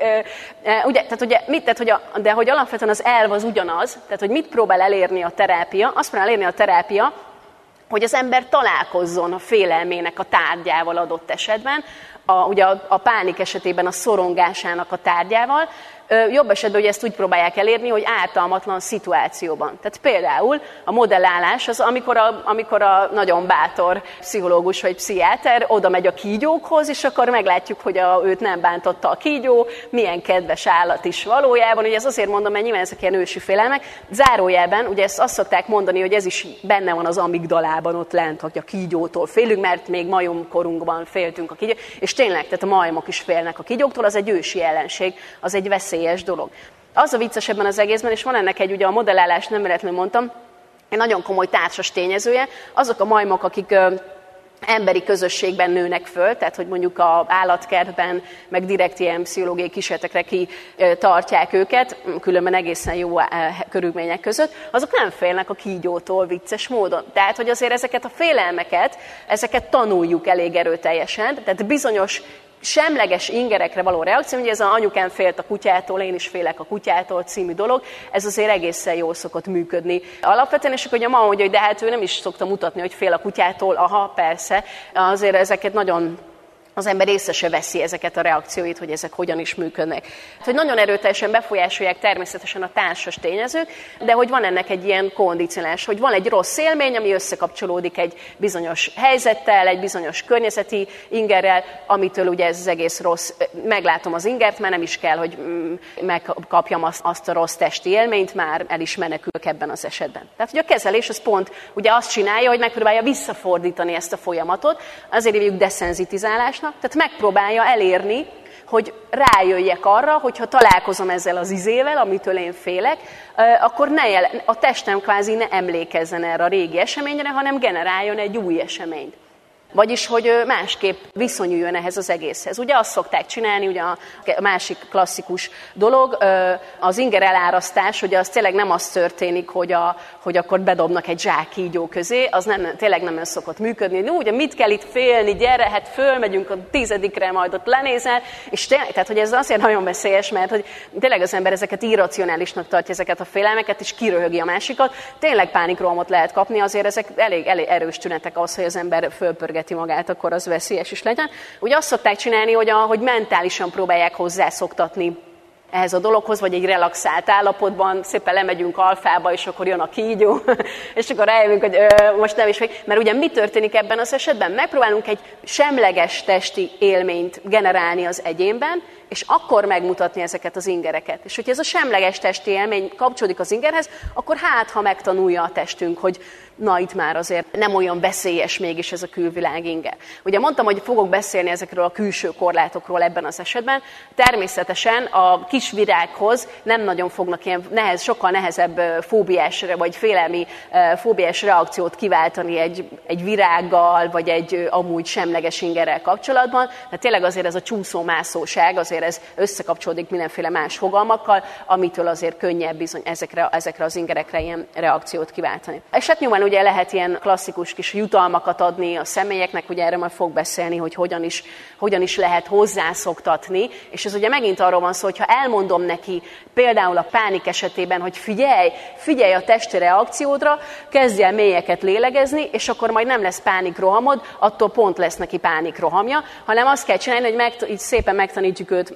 De hogy alapvetően az elv az ugyanaz, tehát hogy mit próbál elérni a terápia, azt próbál elérni a terápia, hogy az ember találkozzon a félelmének a tárgyával adott esetben, ugye a pánik esetében a szorongásának a tárgyával, jobb esetben, hogy ezt úgy próbálják elérni, hogy ártalmatlan szituációban. Tehát például a modellálás az, amikor a nagyon bátor pszichológus vagy pszichiáter oda megy a kígyókhoz, és akkor meglátjuk, hogy őt nem bántotta a kígyó, milyen kedves állat is valójában. Ugye ez azért mondom, mert nyilván ezek ilyen ősi félelmek. Zárójelben, ugye ezt azt szokták mondani, hogy ez is benne van az amigdalában ott lent, hogy a kígyótól félünk, mert még majomkorunkban féltünk a kígyók, és tényleg, tehát a majmok is félnek a kígyóktól, az egy ősi ellenség, az egy veszélyes dolog. Az a vicces ebben az egészben, és van ennek ugye a modellálás, nem véletlenül mondtam, egy nagyon komoly társas tényezője, azok a majmok, akik emberi közösségben nőnek föl, tehát hogy mondjuk az állatkertben, meg direkt ilyen pszichológiai kísérletekre tartják őket, különben egészen jó körülmények között, azok nem félnek a kígyótól vicces módon. Tehát, hogy azért ezeket a félelmeket, ezeket tanuljuk elég erőteljesen, tehát bizonyos semleges ingerekre való reakció, ugye ez az anyukám félt a kutyától, én is félek a kutyától című dolog, ez azért egészen jól szokott működni alapvetően, és akkor ugye a mama mondja, hogy de hát ő nem is szokta mutatni, hogy fél a kutyától, aha, persze, azért ezeket nagyon az ember észre se veszi ezeket a reakcióit, hogy ezek hogyan is működnek. Hogy nagyon erőteljesen befolyásolják természetesen a társas tényezők, de hogy van ennek egy ilyen kondicionálás, hogy van egy rossz élmény, ami összekapcsolódik egy bizonyos helyzettel, egy bizonyos környezeti ingerrel, amitől ugye ez az egész rossz, meglátom az ingert, mert nem is kell, hogy megkapjam azt a rossz testi élményt, már el is menekülök ebben az esetben. Tehát, hogy a kezelés az pont ugye azt csinálja, hogy megpróbálja visszafordítani ezt a folyamatot, azért hívjuk deszenzitizálásnak, tehát megpróbálja elérni, hogy rájöjjek arra, hogyha találkozom ezzel az izével, amitől én félek, akkor a testem kvázi ne emlékezzen erre a régi eseményre, hanem generáljon egy új eseményt. Vagyis, hogy másképp viszonyuljon ehhez az egészhez. Ugye azt szokták csinálni, ugye a másik klasszikus dolog, az inger elárasztás, ugye az tényleg nem az történik, hogy akkor bedobnak egy zsák kígyó közé, az tényleg nem szokott működni. De ugye mit kell itt félni, gyere, hát fölmegyünk a 10-re, majd ott lenézel, és tényleg, tehát hogy ez azért nagyon veszélyes, mert hogy tényleg az ember ezeket irracionálisnak tartja, ezeket a félelmeket, és kiröhögi a másikat. Tényleg pánikrohamot lehet kapni, azért ezek elég erős tünetek ahhoz, hogy az ember fölpörgeti magát, akkor az veszélyes is legyen. Ugye azt szokták csinálni, hogy mentálisan próbálják hozzászoktatni ehhez a dologhoz, vagy egy relaxált állapotban, szépen lemegyünk alfába, és akkor jön a kígyó, és akkor rájövünk, hogy most nem is fog. Mert ugye mi történik ebben az esetben? Megpróbálunk egy semleges testi élményt generálni az egyénben, és akkor megmutatni ezeket az ingereket. És hogyha ez a semleges testi élmény kapcsolódik az ingerhez, akkor ha megtanulja a testünk, hogy na itt már azért nem olyan veszélyes mégis ez a külvilág inger. Ugye mondtam, hogy fogok beszélni ezekről a külső korlátokról ebben az esetben. Természetesen a kis virághoz nem nagyon fognak ilyen sokkal nehezebb fóbiás vagy félelmi fóbiás reakciót kiváltani egy virággal, vagy egy amúgy semleges ingerrel kapcsolatban. Tehát tényleg azért ez a csúszómászóság, azért ez összekapcsolódik mindenféle más fogalmakkal, amitől azért könnyebb bizony ezekre az ingerekre ilyen reakciót kiváltani. És hát nyilván ugye lehet ilyen klasszikus kis jutalmakat adni a személyeknek, ugye erről majd fog beszélni, hogy hogyan is lehet hozzászoktatni, és ez ugye megint arról van szó, hogy ha elmondom neki például a pánik esetében, hogy figyelj a testi reakciódra, kezdj el mélyeket lélegezni, és akkor majd nem lesz pánikrohamod, attól pont lesz neki pánikrohamja, hanem azt kell csinálni, hogy így szépen megtanítjuk őt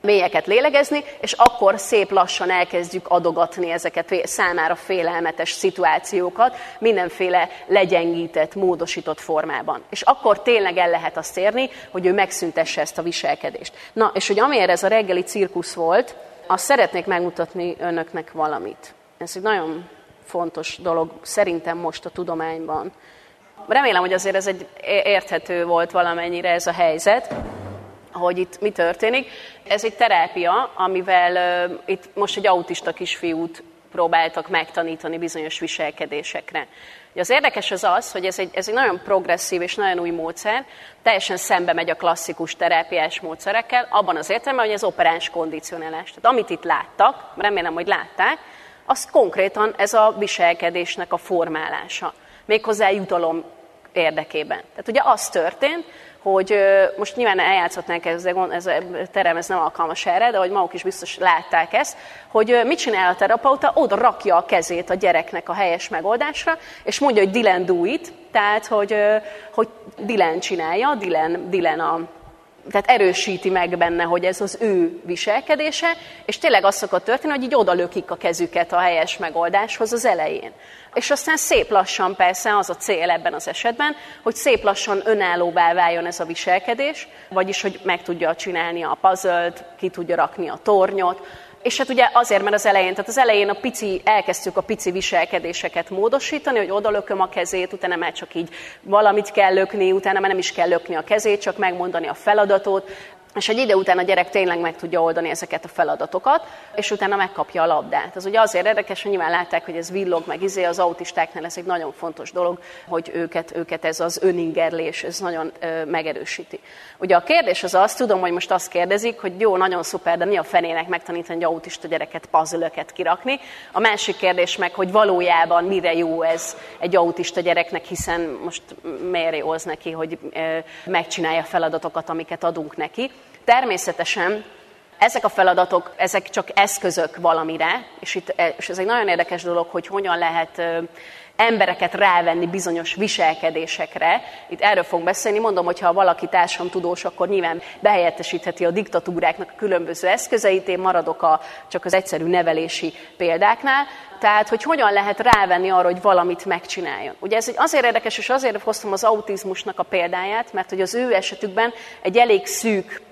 mélyeket lélegezni, és akkor szép lassan elkezdjük adogatni ezeket számára félelmetes szituációkat mindenféle legyengített, módosított formában. És akkor tényleg el lehet azt érni, hogy ő megszüntesse ezt a viselkedést. Na, és hogy amilyen ez a reggeli cirkusz volt, azt szeretnék megmutatni önöknek valamit. Ez egy nagyon fontos dolog szerintem most a tudományban. Remélem, hogy azért ez egy érthető volt valamennyire ez a helyzet, hogy itt mi történik. Ez egy terápia, amivel itt most egy autista kisfiút próbáltak megtanítani bizonyos viselkedésekre. Az érdekes az, hogy ez egy nagyon progresszív és nagyon új módszer, teljesen szembe megy a klasszikus terápiás módszerekkel, abban az értelemben, hogy ez operáns kondicionálás. Tehát amit itt láttak, remélem, hogy látták, az konkrétan ez a viselkedésnek a formálása, méghozzá jutalom érdekében. Tehát ugye az történt, hogy most nyilván eljátszhatnánk, ez a terem ez nem alkalmas erre, de hogy maguk is biztos látták ezt, hogy mit csinál a terapeuta, oda rakja a kezét a gyereknek a helyes megoldásra, és mondja, hogy Dylan do it, tehát hogy Dylan csinálja, tehát erősíti meg benne, hogy ez az ő viselkedése, és tényleg az szokott történni, hogy így odalökik a kezüket a helyes megoldáshoz az elején. És aztán szép lassan persze az a cél ebben az esetben, hogy szép lassan önállóvá váljon ez a viselkedés, vagyis hogy meg tudja csinálni a puzzle-t, ki tudja rakni a tornyot, és hát ugye azért, mert az elején elkezdtük a pici viselkedéseket módosítani, hogy odalököm a kezét, utána már csak így valamit kell lökni, utána már nem is kell lökni a kezét, csak megmondani a feladatot, és egy ide után a gyerek tényleg meg tudja oldani ezeket a feladatokat, és utána megkapja a labdát. Ez ugye azért érdekes, hogy nyilván látták, hogy ez villog, meg az autistáknál ez egy nagyon fontos dolog, hogy őket ez az öningerlés, ez nagyon megerősíti. Ugye a kérdés az, tudom, hogy most azt kérdezik, hogy jó, nagyon szuper, de mi a fenének megtanítani egy autista gyereket puzzle-öket kirakni. A másik kérdés meg, hogy valójában mire jó ez egy autista gyereknek, hiszen most miért jó az neki, hogy megcsinálja feladatokat, amiket adunk neki. Természetesen ezek a feladatok, ezek csak eszközök valamire, és ez egy nagyon érdekes dolog, hogy hogyan lehet embereket rávenni bizonyos viselkedésekre. Itt erről fogunk beszélni. Mondom, hogy ha valaki társadalomtudós, akkor nyilván behelyettesítheti a diktatúráknak a különböző eszközeit. Én maradok csak az egyszerű nevelési példáknál. Tehát, hogy hogyan lehet rávenni arra, hogy valamit megcsináljon. Ugye ez azért érdekes, és azért hoztam az autizmusnak a példáját, mert hogy az ő esetükben egy elég szűk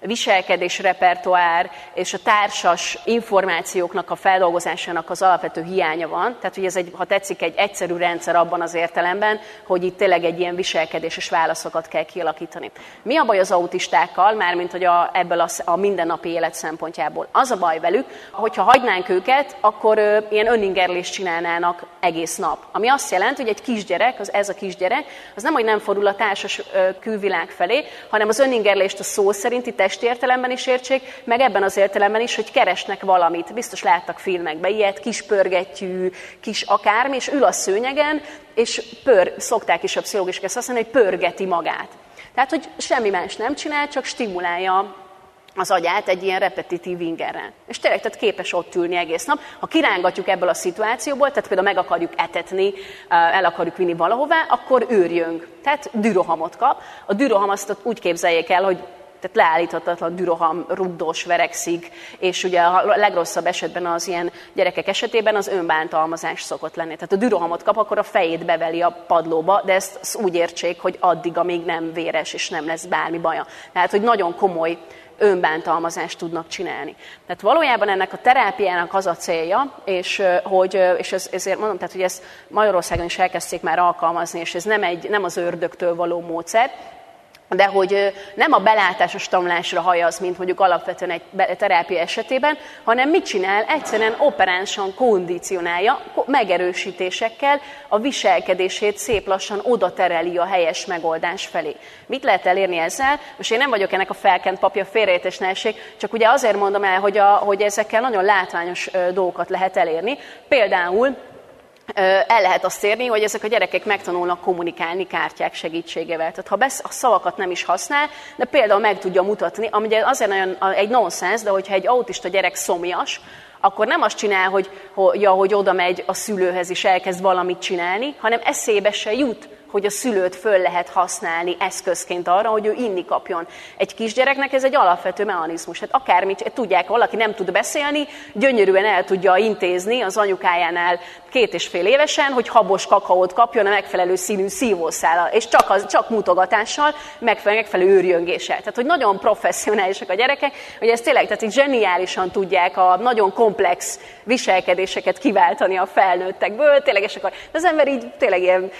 viselkedésrepertoár és a társas információknak a feldolgozásának az alapvető hiánya van. Tehát, hogy ez ha tetszik, egy egyszerű rendszer abban az értelemben, hogy itt tényleg egy ilyen viselkedéses válaszokat kell kialakítani. Mi a baj az autistákkal, mármint hogy ebből a mindennapi élet szempontjából? Az a baj velük, hogyha hagynánk őket, akkor ilyen öningerlést csinálnának egész nap. Ami azt jelenti, hogy egy kisgyerek, ez a kisgyerek, az nem, hogy nem fordul a társas külvilág felé, hanem az öningerlést a szó szerinti testi értelemben is értsék, meg ebben az értelemben is, hogy keresnek valamit. Biztos láttak filmekben ilyet, kis pörgettyű, kis akármi, és ül a szőnyegen, és szokták is a pszichológusok ezt azt mondani, hogy pörgeti magát. Tehát, hogy semmi más nem csinál, csak stimulálja az agyát egy ilyen repetitív ingerrel. És tényleg tehát képes ott ülni egész nap. Ha kirángatjuk ebből a szituációból, tehát például meg akarjuk etetni, el akarjuk vinni valahová, akkor őrjönk. Tehát dürohamot kap. A düroham azt úgy képzeljék el, hogy tehát leállíthatatlan düroham, rugdos, verekszik, és ugye a legrosszabb esetben az ilyen gyerekek esetében az önbántalmazás szokott lenni. Tehát a dürohamot kap, akkor a fejét beveli a padlóba, de ezt úgy értsék, hogy addig, amíg nem véres, és nem lesz bármi baja. Tehát, hogy nagyon komoly önbántalmazást tudnak csinálni. Tehát valójában ennek a terápiának az a célja, és ezért mondom, tehát, hogy ezt Magyarországon is elkezdték már alkalmazni, és ez nem az ördögtől való módszer, de hogy nem a belátásos tanulásra hajaz, mint mondjuk alapvetően egy terápia esetében, hanem mit csinál? Egyszerűen operánsan kondicionálja, megerősítésekkel a viselkedését szép lassan oda tereli a helyes megoldás felé. Mit lehet elérni ezzel? Most én nem vagyok ennek a felkent papja, félreértés ne essék, csak ugye azért mondom el, hogy ezekkel nagyon látványos dolgokat lehet elérni. Például el lehet azt érni, hogy ezek a gyerekek megtanulnak kommunikálni kártyák segítségével. Tehát ha a szavakat nem is használ, de például meg tudja mutatni, ami azért nagyon egy nonsens, de hogyha egy autista gyerek szomjas, akkor nem azt csinál, hogy oda megy a szülőhez és elkezd valamit csinálni, hanem eszébe se jut, hogy a szülőt föl lehet használni eszközként arra, hogy ő inni kapjon. Egy kisgyereknek ez egy alapvető mechanizmus. Hát akármit tudják, valaki nem tud beszélni, gyönyörűen el tudja intézni az anyukájánál 2,5 évesen, hogy habos kakaót kapjon a megfelelő színű szívószállal, és csak mutogatással, megfelelő őrjöngéssel. Tehát, hogy nagyon professzionálisak a gyerekek, hogy ez tényleg, tehát így zseniálisan tudják a nagyon komplex viselkedéseket kiváltani a felnőttekből, tényleg, és akkor az ember így tényleg ilyen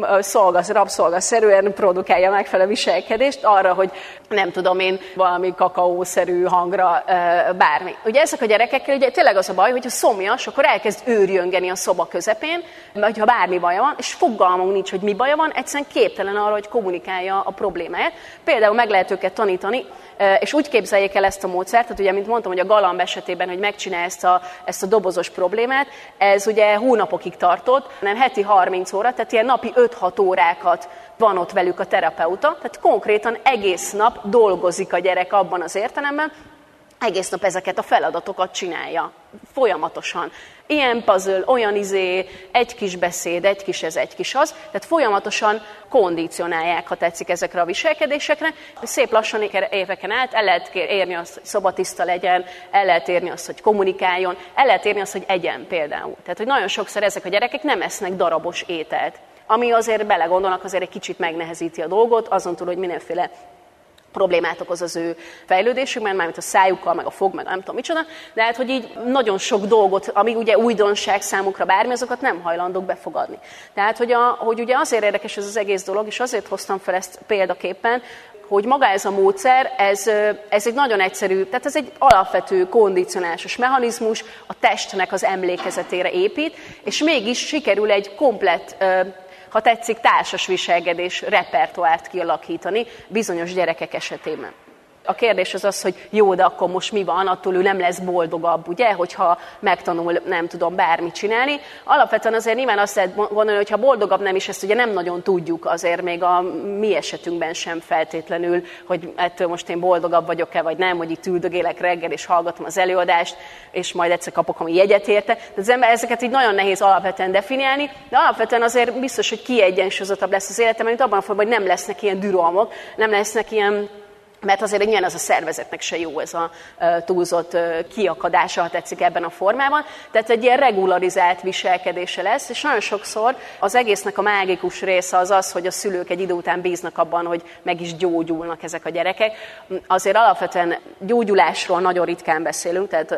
rabszolgaszerűen produkálja megfelelő viselkedést arra, hogy nem tudom én, valami kakaószerű hangra bármi. Ugye ezek a gyerekekkel ugye tényleg az a baj, hogyha szomjas, akkor elkezd őrjöngeni a szoba közepén, vagy ha bármi baja van, és fogalmunk nincs, hogy mi baja van, egyszerűen képtelen arra, hogy kommunikálja a problémáját. Például meg lehet őket tanítani, és úgy képzeljék el ezt a módszert, tehát ugye, mint mondtam, hogy a galamb esetében, hogy megcsinálja ezt a dobozos problémát, ez ugye hónapokig tartott, nem heti 30 óra, tehát ilyen napi 5-6 órákat van ott velük a terapeuta, tehát konkrétan egész nap dolgozik a gyerek abban az értelemben, egész nap ezeket a feladatokat csinálja, folyamatosan. Ilyen puzzle, olyan egy kis beszéd, egy kis ez, egy kis az, tehát folyamatosan kondicionálják, ha tetszik, ezekre a viselkedésekre. Szép lassan éveken át el lehet érni azt, hogy szobatiszta legyen, el lehet érni azt, hogy kommunikáljon, el lehet érni azt, hogy egyen például. Tehát, hogy nagyon sokszor ezek a gyerekek nem esznek darabos ételt, ami azért belegondolnak, azért egy kicsit megnehezíti a dolgot, azon túl, hogy mindenféle problémát okoz az ő fejlődésükben, mármint a szájukkal, meg a fog, meg nem tudom micsoda, de hát, hogy így nagyon sok dolgot, ami ugye újdonság számukra bármi, azokat nem hajlandók befogadni. Tehát, hogy ugye azért érdekes ez az egész dolog, és azért hoztam fel ezt példaképpen, hogy maga ez a módszer, ez egy nagyon egyszerű, tehát ez egy alapvető kondicionálásos mechanizmus, a testnek az emlékezetére épít, és mégis sikerül egy komplett, ha tetszik, társas viselkedés repertoárt kialakítani bizonyos gyerekek esetében. A kérdés az, hogy jó, de akkor most mi van, attól ő nem lesz boldogabb, ugye, hogyha megtanul, nem tudom, bármit csinálni. Alapvetően azért nyilván azt lehet gondolni, hogy ha boldogabb nem is, ezt ugye nem nagyon tudjuk azért még a mi esetünkben sem feltétlenül, hogy ettől most én boldogabb vagyok-e, vagy nem, hogy itt üldögélek reggel, és hallgatom az előadást, és majd egyszer kapok ami jegyet érte. Tehát az ember ezeket így nagyon nehéz alapvetően definiálni, de alapvetően azért biztos, hogy kiegyensúlyozottabb lesz az életem, mint abban a formában, hogy nem lesznek ilyen dürolmok, nem lesznek ilyen. Mert azért nyilván az a szervezetnek se jó ez a túlzott kiakadása, ha tetszik, ebben a formában. Tehát egy ilyen regularizált viselkedése lesz, és nagyon sokszor az egésznek a mágikus része az, hogy a szülők egy idő után bíznak abban, hogy meg is gyógyulnak ezek a gyerekek. Azért alapvetően gyógyulásról nagyon ritkán beszélünk, tehát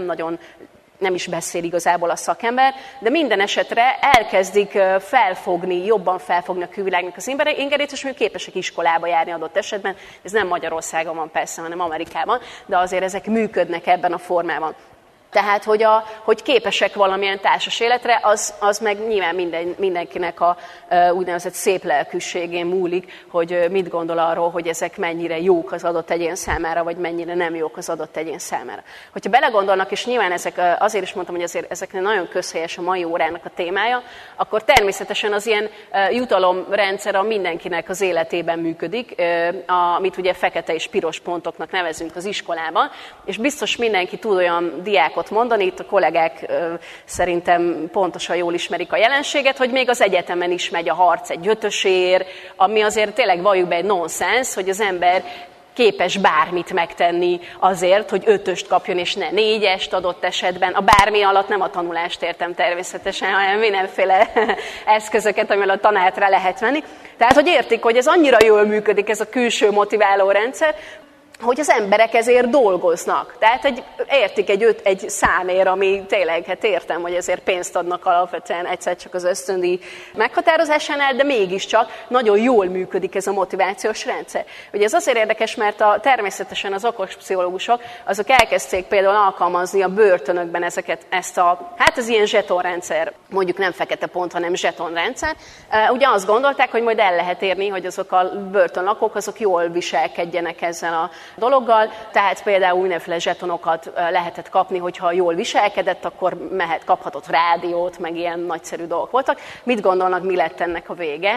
nem is beszél igazából a szakember, de minden esetre elkezdik jobban felfogni a külvilágnak az ingerét, és még képesek iskolába járni adott esetben. Ez nem Magyarországon van persze, hanem Amerikában, de azért ezek működnek ebben a formában. Tehát, hogy képesek valamilyen társas életre, az meg nyilván mindenkinek a úgynevezett szép lelkűségén múlik, hogy mit gondol arról, hogy ezek mennyire jók az adott egyén számára, vagy mennyire nem jók az adott egyén számára. Hogyha belegondolnak, és nyilván ezek, azért is mondtam, hogy azért ezeknek nagyon közhelyes a mai órának a témája, akkor természetesen az ilyen jutalomrendszer a mindenkinek az életében működik, amit ugye fekete és piros pontoknak nevezünk az iskolában, és biztos mindenki tud olyan diákot mondani, itt a kollégák szerintem pontosan jól ismerik a jelenséget, hogy még az egyetemen is megy a harc egy 5-ösért, ami azért tényleg valljuk be egy nonsens, hogy az ember képes bármit megtenni azért, hogy 5-öst kapjon, és ne 4-est adott esetben. A bármi alatt nem a tanulást értem természetesen, hanem mindenféle eszközöket, amivel a tanárt rá lehet venni. Tehát, hogy értik, hogy ez annyira jól működik, ez a külső motiváló rendszer, hogy az emberek ezért dolgoznak. Tehát értik egy számért, ami tényleg, hát értem, hogy ezért pénzt adnak alapvetően egyszer csak az ösztöndíj meghatározásánál, de mégiscsak nagyon jól működik ez a motivációs rendszer. Ugye ez azért érdekes, mert természetesen az okos pszichológusok, azok elkezdték például alkalmazni a börtönökben ez ilyen zsetonrendszer, mondjuk nem fekete pont, hanem zsetonrendszer. Ugye azt gondolták, hogy majd el lehet érni, hogy azok a börtönlakók, azok jól viselkedjenek ezzel a dologgal, tehát például mindenféle zsetonokat lehetett kapni, hogyha jól viselkedett, akkor kaphatott rádiót, meg ilyen nagyszerű dolgok voltak. Mit gondolnak, mi lett ennek a vége?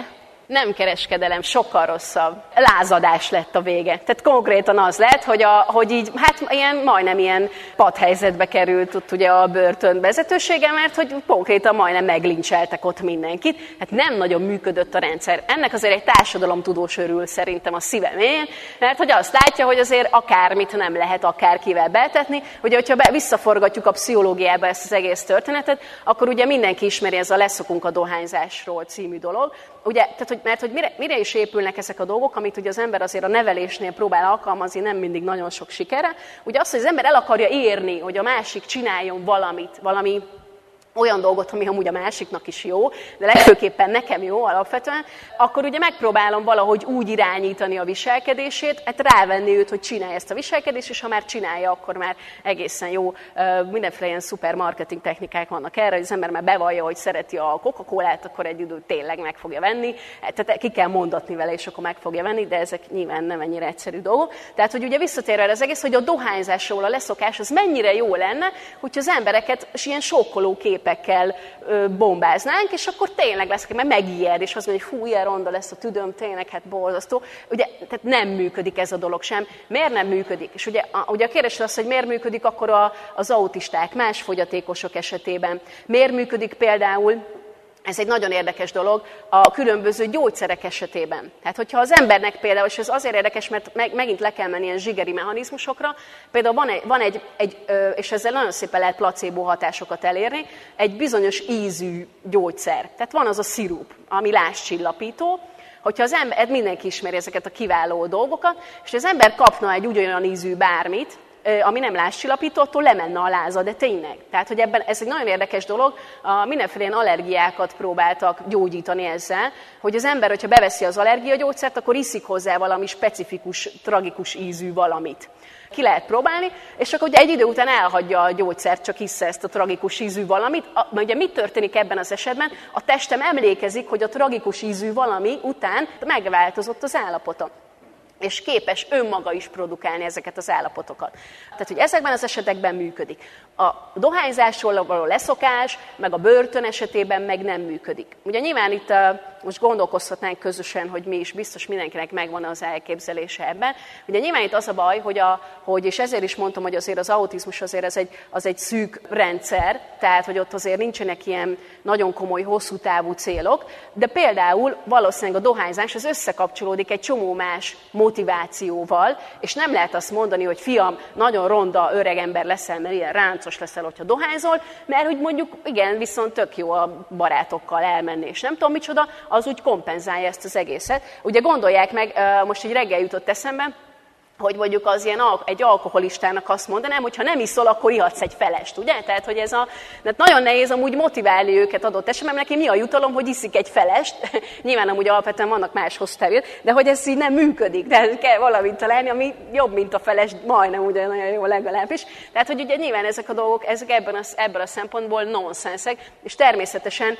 Nem kereskedelem, sokkal rosszabb. Lázadás lett a vége. Tehát konkrétan az lett, hogy így, hát majdnem ilyen padhelyzetbe került ugye a börtön vezetősége, mert hogy konkrétan majdnem meglincseltek ott mindenkit. Hát nem nagyon működött a rendszer. Ennek azért egy társadalomtudós örül szerintem a szívemén, mert hogy azt látja, hogy azért akármit nem lehet akárkivel betetni. Ugye, hogyha visszaforgatjuk a pszichológiába ezt az egész történetet, akkor ugye mindenki ismeri ez a Leszokunk a dohányzásról című dolog. Ugye, tehát, mert hogy mire is épülnek ezek a dolgok, amit ugye az ember azért a nevelésnél próbál alkalmazni, nem mindig nagyon sok sikere. Ugye az, hogy az ember el akarja érni, hogy a másik csináljon valami olyan dolgot, ami amúgy a másiknak is jó, de legfőképpen nekem jó alapvetően, akkor ugye megpróbálom valahogy úgy irányítani a viselkedését, hát rávenni őt, hogy csinálja ezt a viselkedést, és ha már csinálja, akkor már egészen jó. Mindenféle ilyen szuper marketing technikák vannak erre, hogy az ember már bevallja, hogy szereti a Coca-Colát, akkor egy idő tényleg meg fogja venni. Tehát ki kell mondatni vele, és akkor meg fogja venni, de ezek nyilván nem ennyire egyszerű dolgok. Tehát, hogy ugye visszatérve az egész, hogy a dohányzásról a leszokás az mennyire jó lenne, hogyha az embereket ilyen sokkoló képekkel bombáznánk, és akkor tényleg lesz, mert megijed, és azt mondja, hogy hú, ilyen ronda lesz a tüdőm, tényleg, hát borzasztó. Ugye, tehát nem működik ez a dolog sem. Miért nem működik? És ugye a kérdés az, hogy miért működik akkor az autisták, más fogyatékosok esetében. Miért működik például, ez egy nagyon érdekes dolog, a különböző gyógyszerek esetében. Tehát, hogyha az embernek például, és ez azért érdekes, mert megint le kell menni ilyen zsigeri mechanizmusokra, például van egy és ezzel nagyon szépen lehet placebo hatásokat elérni, egy bizonyos ízű gyógyszer. Tehát van az a szirup, ami lázcsillapító, hogyha az ember, mindenki ismeri ezeket a kiváló dolgokat, és az ember kapna egy ugyanolyan ízű bármit, ami nem lázcsillapító, attól lemenne a láza, de tényleg. Tehát, hogy ebben ez egy nagyon érdekes dolog, mindenféle ilyen allergiákat próbáltak gyógyítani ezzel, hogy az ember, hogyha beveszi az allergiagyógyszert, akkor iszik hozzá valami specifikus, tragikus ízű valamit. Ki lehet próbálni, és akkor ugye egy idő után elhagyja a gyógyszert, csak hisze ezt a tragikus ízű valamit. Ugye mit történik ebben az esetben? A testem emlékezik, hogy a tragikus ízű valami után megváltozott az állapota, és képes önmaga is produkálni ezeket az állapotokat. Tehát, hogy ezekben az esetekben működik. A dohányzásról való leszokás, meg a börtön esetében meg nem működik. Ugye nyilván itt most gondolkozhatnánk közösen, hogy mi is, biztos mindenkinek megvan az elképzelése ebben. Ugye nyilván itt az a baj, hogy és ezért is mondtam, hogy azért az autizmus azért az egy szűk rendszer, tehát hogy ott azért nincsenek ilyen nagyon komoly, hosszú távú célok, de például valószínűleg a dohányzás az összekapcsolódik egy csomó más motivációval, és nem lehet azt mondani, hogy fiam, nagyon ronda öreg ember leszel, mert ilyen ráncos leszel, hogyha dohányzol, mert hogy mondjuk igen, viszont tök jó a barátokkal elmenni, és nem tudom micsoda, az úgy kompenzálja ezt az egészet. Ugye gondolják meg, most egy reggel jutott eszembe, hogy mondjuk az ilyen egy alkoholistának azt mondanám, hogy ha nem iszol, akkor ihatsz egy felest, ugye? Tehát, hogy tehát nagyon nehéz amúgy motiválni őket adott esetben, mert neki mi a jutalom, hogy iszik egy felest. Nyilván amúgy alapvetően vannak más hosszú, de hogy ez így nem működik. Tehát kell valamit találni, ami jobb, mint a felest, majdnem ugye nagyon jó legalábbis. Tehát, hogy ugye nyilván ezek a dolgok, ezek ebből a szempontból nonsenszek, és természetesen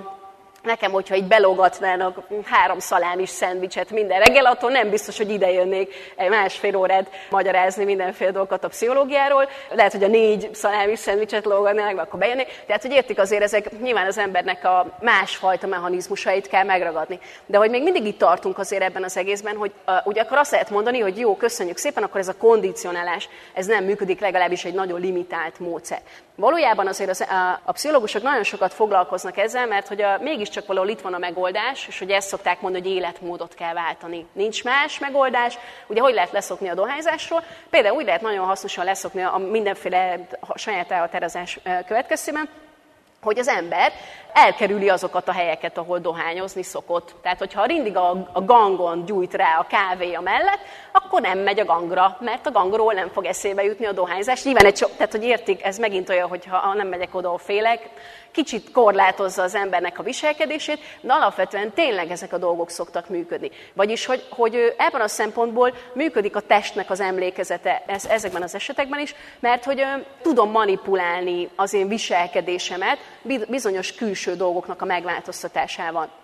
nekem, hogyha így belogatnának 3 szalámis szendvicset minden reggel, attól nem biztos, hogy ide jönnék egy másfél órát magyarázni mindenféle dolgokat a pszichológiáról. Lehet, hogy a 4 szalámis szendvicset lógatnának, akkor bejönnék. Tehát, hogy értik azért, ezek nyilván az embernek a másfajta mechanizmusait kell megragadni. De hogy még mindig itt tartunk azért ebben az egészben, hogy ugye akkor azt lehet mondani, hogy jó, köszönjük szépen, akkor ez a kondicionálás, ez nem működik, legalábbis egy nagyon limitált módszer. Valójában azért a pszichológusok nagyon sokat foglalkoznak ezzel, mert hogy mégiscsak valahol itt van a megoldás, és hogy ezt szokták mondani, hogy életmódot kell váltani. Nincs más megoldás. Ugye hogy lehet leszokni a dohányzásról? Például úgy lehet nagyon hasznosan leszokni a mindenféle saját elhatározás következtében, hogy az ember elkerüli azokat a helyeket, ahol dohányozni szokott. Tehát, hogyha mindig a gangon gyújt rá a kávéja mellett, akkor nem megy a gangra, mert a gangról nem fog eszébe jutni a dohányzás. Nyilván tehát, hogy értik, ez megint olyan, hogy ha nem megyek oda, ahol félek, kicsit korlátozza az embernek a viselkedését, de alapvetően tényleg ezek a dolgok szoktak működni. Vagyis, hogy ebben a szempontból működik a testnek az emlékezete ezekben az esetekben is, mert hogy tudom manipulálni az én viselkedésemet bizonyos külső dolgoknak a megváltoztatásával.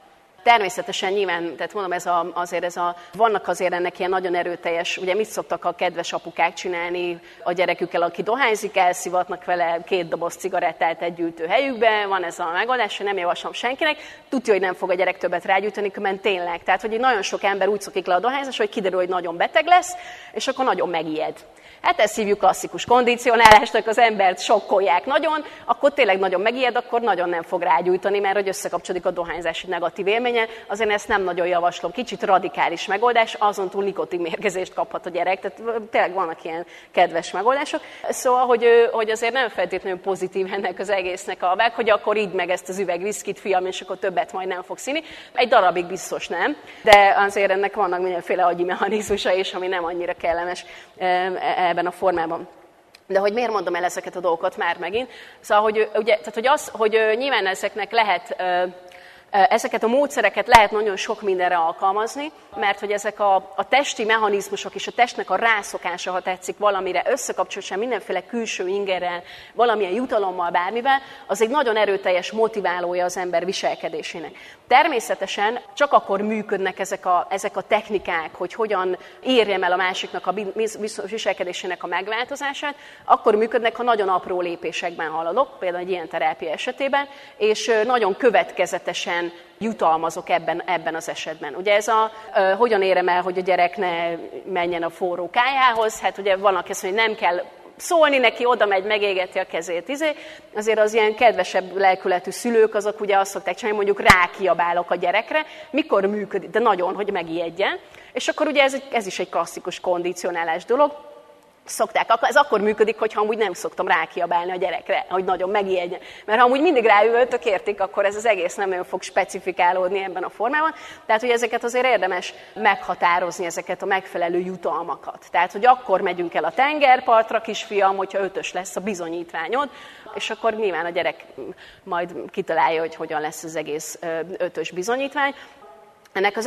Természetesen nyilván, tehát mondom, vannak azért ennek ilyen nagyon erőteljes, ugye mit szoktak a kedves apukák csinálni a gyerekükkel, aki dohányzik, elszivatnak vele 2 doboz cigarettát egy gyűjtőhelyükbe, van ez a megoldás, nem javaslom senkinek, tudja, hogy nem fog a gyerek többet rágyújtani, mert tényleg. Tehát, hogy nagyon sok ember úgy szokik le a dohányzás, hogy kiderül, hogy nagyon beteg lesz, és akkor nagyon megijed. Hát ezt hívjuk klasszikus kondicionálásnak, az embert sokkolják nagyon, akkor tényleg nagyon megijed, akkor nagyon nem fog rágyújtani, mert hogy összekapcsolódik a dohányzási negatív élménye. Azért ezt nem nagyon javaslom. Kicsit radikális megoldás, azon túl nikotinmérgezést kaphat a gyerek, tehát tényleg vannak ilyen kedves megoldások. Szóval, hogy azért nem feltétlenül pozitív ennek az egésznek a vág, hogy akkor idd meg ezt az üveg viszkit, fiam, és akkor többet majd nem fogsz inni. Egy darabig biztos nem, de azért ennek vannak mindenféle agyi mechanizmusa is, ami nem annyira kellemes ebben a formában. De hogy miért mondom el ezeket a dolgokat már megint? Szóval, hogy nyilván ezeknek lehet, ezeket a módszereket lehet nagyon sok mindenre alkalmazni, mert hogy ezek a testi mechanizmusok és a testnek a rászokása, ha tetszik, valamire összekapcsolódás mindenféle külső ingerrel, valamilyen jutalommal, bármivel, az egy nagyon erőteljes motiválója az ember viselkedésének. Természetesen csak akkor működnek ezek a technikák, hogy hogyan érjem el a másiknak a viselkedésének a megváltozását, akkor működnek, ha nagyon apró lépésekben haladok, például egy ilyen terápia esetében, és nagyon következetesen jutalmazok ebben az esetben. Ugye ez hogyan érem el, hogy a gyerek ne menjen a forró kályhához, hát ugye van, aki azt mondja, hogy nem kell szólni neki, oda megy, megégeti a kezét. Azért az ilyen kedvesebb lelkületű szülők, azok ugye azt szokták csinálni, mondjuk rákiabálok a gyerekre, mikor működik, de nagyon, hogy megijedjen. És akkor ugye ez is egy klasszikus kondicionálás dolog. Ez akkor működik, hogyha amúgy nem szoktam rákiabálni a gyerekre, hogy nagyon megijedjen. Mert ha amúgy mindig ráüvöltök, értik, akkor ez az egész nem nagyon fog specifikálódni ebben a formában. Tehát, hogy ezeket azért érdemes meghatározni, ezeket a megfelelő jutalmakat. Tehát, hogy akkor megyünk el a tengerpartra, kisfiam, hogyha 5-ös lesz a bizonyítványod, és akkor nyilván a gyerek majd kitalálja, hogy hogyan lesz az egész 5-ös bizonyítvány. Ennek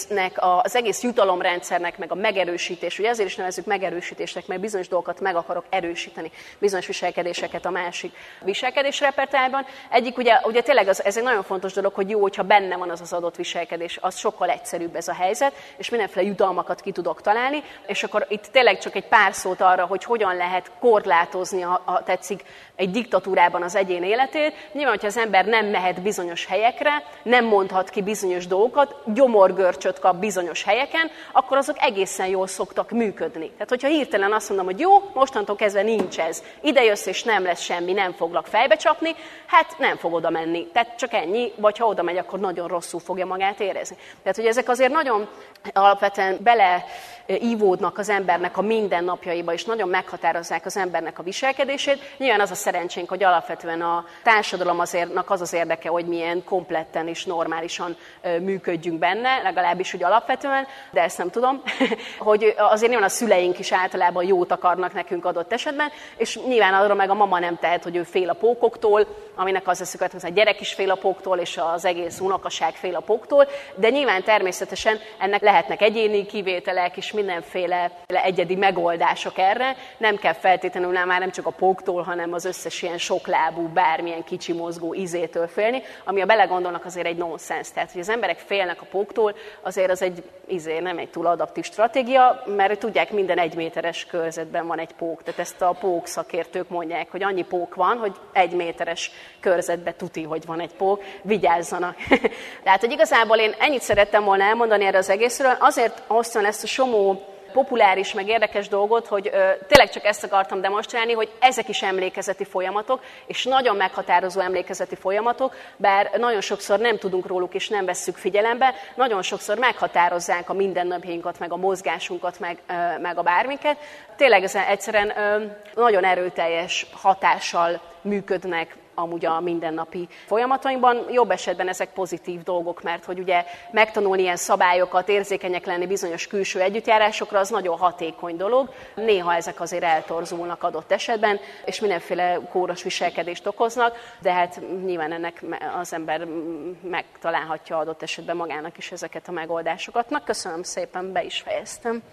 az egész jutalomrendszernek, meg a megerősítés, ugye ezért is nevezzük megerősítésnek, mert bizonyos dolgokat meg akarok erősíteni, bizonyos viselkedéseket a másik viselkedésrepertoárban. Egyik ugye tényleg ez egy nagyon fontos dolog, hogy jó, hogyha benne van az adott viselkedés, az sokkal egyszerűbb ez a helyzet, és mindenféle jutalmakat ki tudok találni, és akkor itt tényleg csak egy pár szót arra, hogy hogyan lehet korlátozni, ha tetszik, egy diktatúrában az egyén életét. Nyilván, hogyha az ember nem mehet bizonyos helyekre, nem mondhat ki bizonyos dolgokat, gyomorgörcsöt kap bizonyos helyeken, akkor azok egészen jól szoktak működni. Tehát, hogyha hirtelen azt mondom, hogy jó, mostantól kezdve nincs ez, ide jössz és nem lesz semmi, nem foglak fejbe csapni, hát nem fog oda menni. Tehát csak ennyi, vagy ha oda megy, akkor nagyon rosszul fogja magát érezni. Tehát, hogy ezek azért nagyon alapvetően beleívódnak az embernek a mindennapjaiba, és nagyon meghatározzák az embernek a viselkedését. Nyilván az a szerencsénk, hogy alapvetően a társadalom azértnak az az érdeke, hogy milyen kompletten és normálisan működjünk benne, legalábbis úgy alapvetően, de ezt nem tudom, hogy azért nyilván a szüleink is általában jót akarnak nekünk adott esetben, és nyilván arra meg a mama nem tehet, hogy ő fél a pókoktól, aminek az lesz, hogy a gyerek is fél a póktól, és az egész unokaság fél a póktól, de nyilván természetesen ennek lehetnek egyéni kivételek és mindenféle egyedi megoldások erre. Nem kell feltétlenül már nem csak a póktól, hanem az összes ilyen soklábú, bármilyen kicsi mozgó izétől félni, ami a belegondolnak azért egy nonsens. Tehát, hogy az emberek félnek a póktól, azért az egy nem egy túl adaptív stratégia, mert tudják, minden 1 méteres körzetben van egy pók. Tehát ezt a pók szakértők mondják, hogy annyi pók van, hogy 1 méteres körzetben tuti, hogy van egy pók, vigyázzanak. Tehát, hogy igazából én ennyit szerettem volna elmondani erre az egészről, azért hoztam ezt a somó populáris, meg érdekes dolgot, hogy tényleg csak ezt akartam demonstrálni, hogy ezek is emlékezeti folyamatok, és nagyon meghatározó emlékezeti folyamatok, bár nagyon sokszor nem tudunk róluk, és nem vesszük figyelembe, nagyon sokszor meghatározzák a mindennapjainkat, meg a mozgásunkat, meg a bármiket. Tényleg ez egyszerűen nagyon erőteljes hatással működnek amúgy a mindennapi folyamatainkban. Jobb esetben ezek pozitív dolgok, mert hogy ugye megtanulni ilyen szabályokat, érzékenyek lenni bizonyos külső együttjárásokra, az nagyon hatékony dolog. Néha ezek azért eltorzulnak adott esetben, és mindenféle kóros viselkedést okoznak, de hát nyilván ennek az ember megtalálhatja adott esetben magának is ezeket a megoldásokat. Na, köszönöm szépen, be is fejeztem.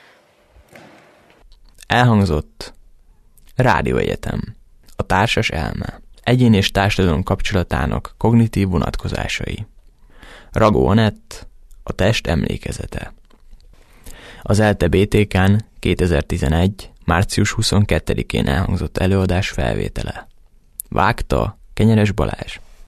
Elhangzott Rádióegyetem. A társas elme. Egyén és társadalom kapcsolatának kognitív vonatkozásai. Ragó Anett, a test emlékezete. Az ELTE BTK-n 2011. március 22-én elhangzott előadás felvétele. Vágta Kenyeres Balázs.